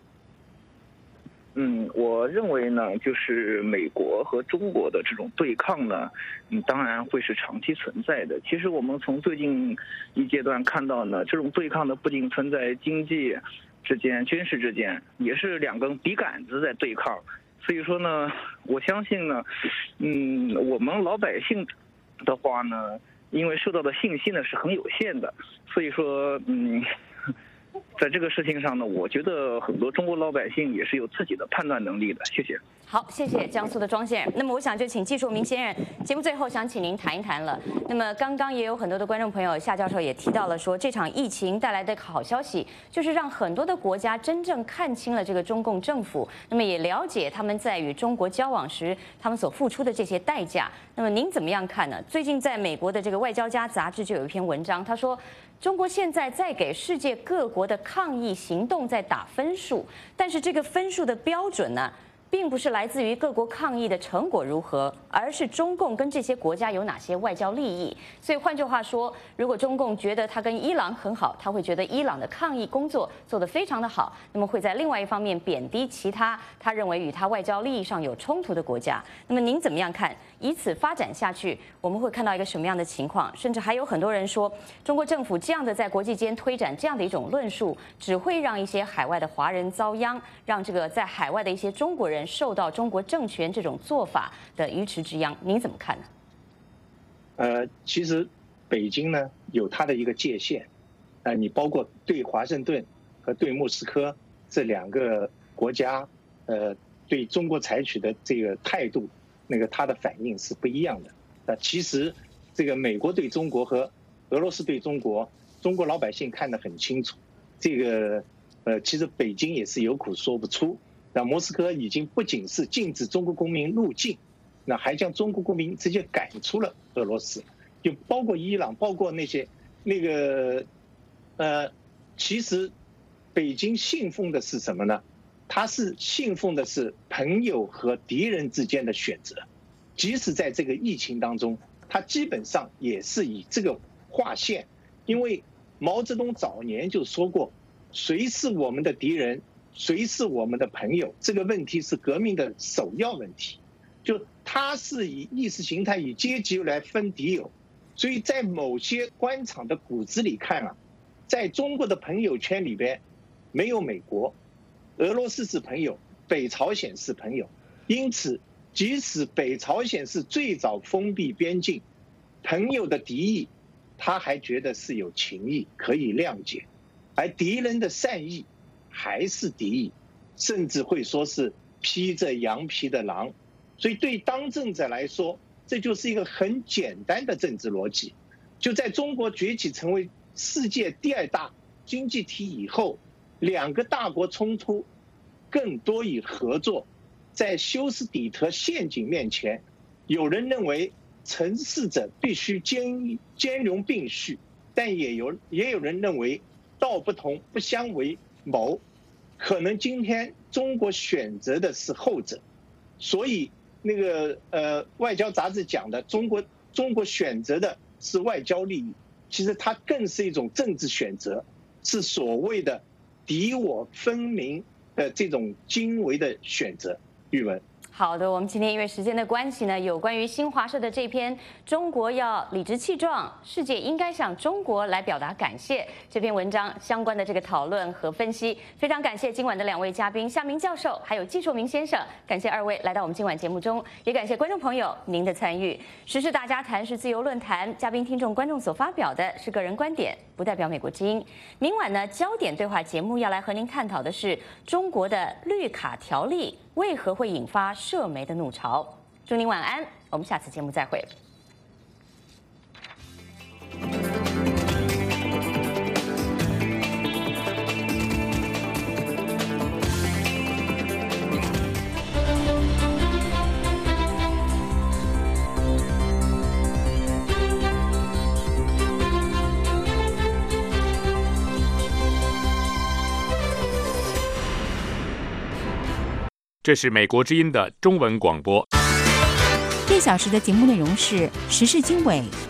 我认为呢，就是美国和中国的这种对抗呢，当然会是长期存在的。其实我们从最近一阶段看到呢，这种对抗呢不仅存在经济之间、军事之间，也是两根笔杆子在对抗。所以说呢，我相信呢，我们老百姓的话呢，因为受到的信息呢是很有限的，所以说在这个事情上呢，我觉得很多中国老百姓也是有自己的判断能力的。谢谢。 好，谢谢江苏的庄先生。那么我想就请技术明先生，节目最后想请您谈一谈了。那么刚刚也有很多的观众朋友，夏教授也提到了说，这场疫情带来的好消息，就是让很多的国家真正看清了这个中共政府，那么也了解他们在与中国交往时他们所付出的这些代价。那么您怎么样看呢？最近在美国的这个《外交家》杂志就有一篇文章，他说，中国现在在给世界各国的抗疫行动在打分数，但是这个分数的标准呢，并不是来自于各国抗疫的成果如何，而是中共跟这些国家有哪些外交利益。所以换句话说，如果中共觉得他跟伊朗很好，他会觉得伊朗的抗疫工作做得非常的好，那么会在另外一方面贬低其他他认为与他外交利益上有冲突的国家。那么您怎么样看？以此发展下去，我们会看到一个什么样的情况？甚至还有很多人说，中国政府这样的在国际间推展这样的一种论述，只会让一些海外的华人遭殃，让这个在海外的一些中国人受到中国政权这种做法的鱼池之殃。您怎么看呢？ 其实北京呢有它的一个界限，你包括对华盛顿和对莫斯科这两个国家，对中国采取的这个态度，它的反应是不一样的。其实这个美国对中国和俄罗斯对中国，中国老百姓看得很清楚。这个其实北京也是有苦说不出。那莫斯科已经不仅是禁止中国公民入境，那还将中国公民直接赶出了俄罗斯，就包括伊朗，包括其实北京信奉的是什么呢？他是信奉的是朋友和敌人之间的选择，即使在这个疫情当中，他基本上也是以这个划线。因为毛泽东早年就说过，谁是我们的敌人，谁是我们的朋友，这个问题是革命的首要问题。就他是以意识形态、以阶级来分敌友，所以在某些官场的骨子里看啊，在中国的朋友圈里边，没有美国，俄罗斯是朋友，北朝鲜是朋友。因此，即使北朝鲜是最早封闭边境，朋友的敌意，他还觉得是有情义可以谅解，而敌人的善意还是敌意，甚至会说是披着羊皮的狼。所以对当政者来说，这就是一个很简单的政治逻辑。就在中国崛起成为世界第2大经济体以后，两个大国冲突更多以合作。在修斯底特陷阱面前，有人认为成事者必须兼容并蓄，但也有人认为道不同不相为谋。可能今天中国选择的是后者，所以外交杂志讲的中国选择的是外交利益，其实它更是一种政治选择，是所谓的敌我分明的这种精微的选择。玉文。 好的，我们今天因为时间的关系呢，有关于新华社的这篇《中国要理直气壮，世界应该向中国来表达感谢》这篇文章相关的这个讨论和分析，非常感谢今晚的2位嘉宾夏明教授还有季硕明先生，感谢2位来到我们今晚节目中，也感谢观众朋友您的参与。时事大家谈是自由论坛，嘉宾、听众、观众所发表的是个人观点，不代表美国之音。明晚呢，焦点对话节目要来和您探讨的是中国的绿卡条例为何会引发社媒的怒潮？祝您晚安，我们下次节目再会。 这是美国之音的中文广播。 1小时的节目内容是时事经纬、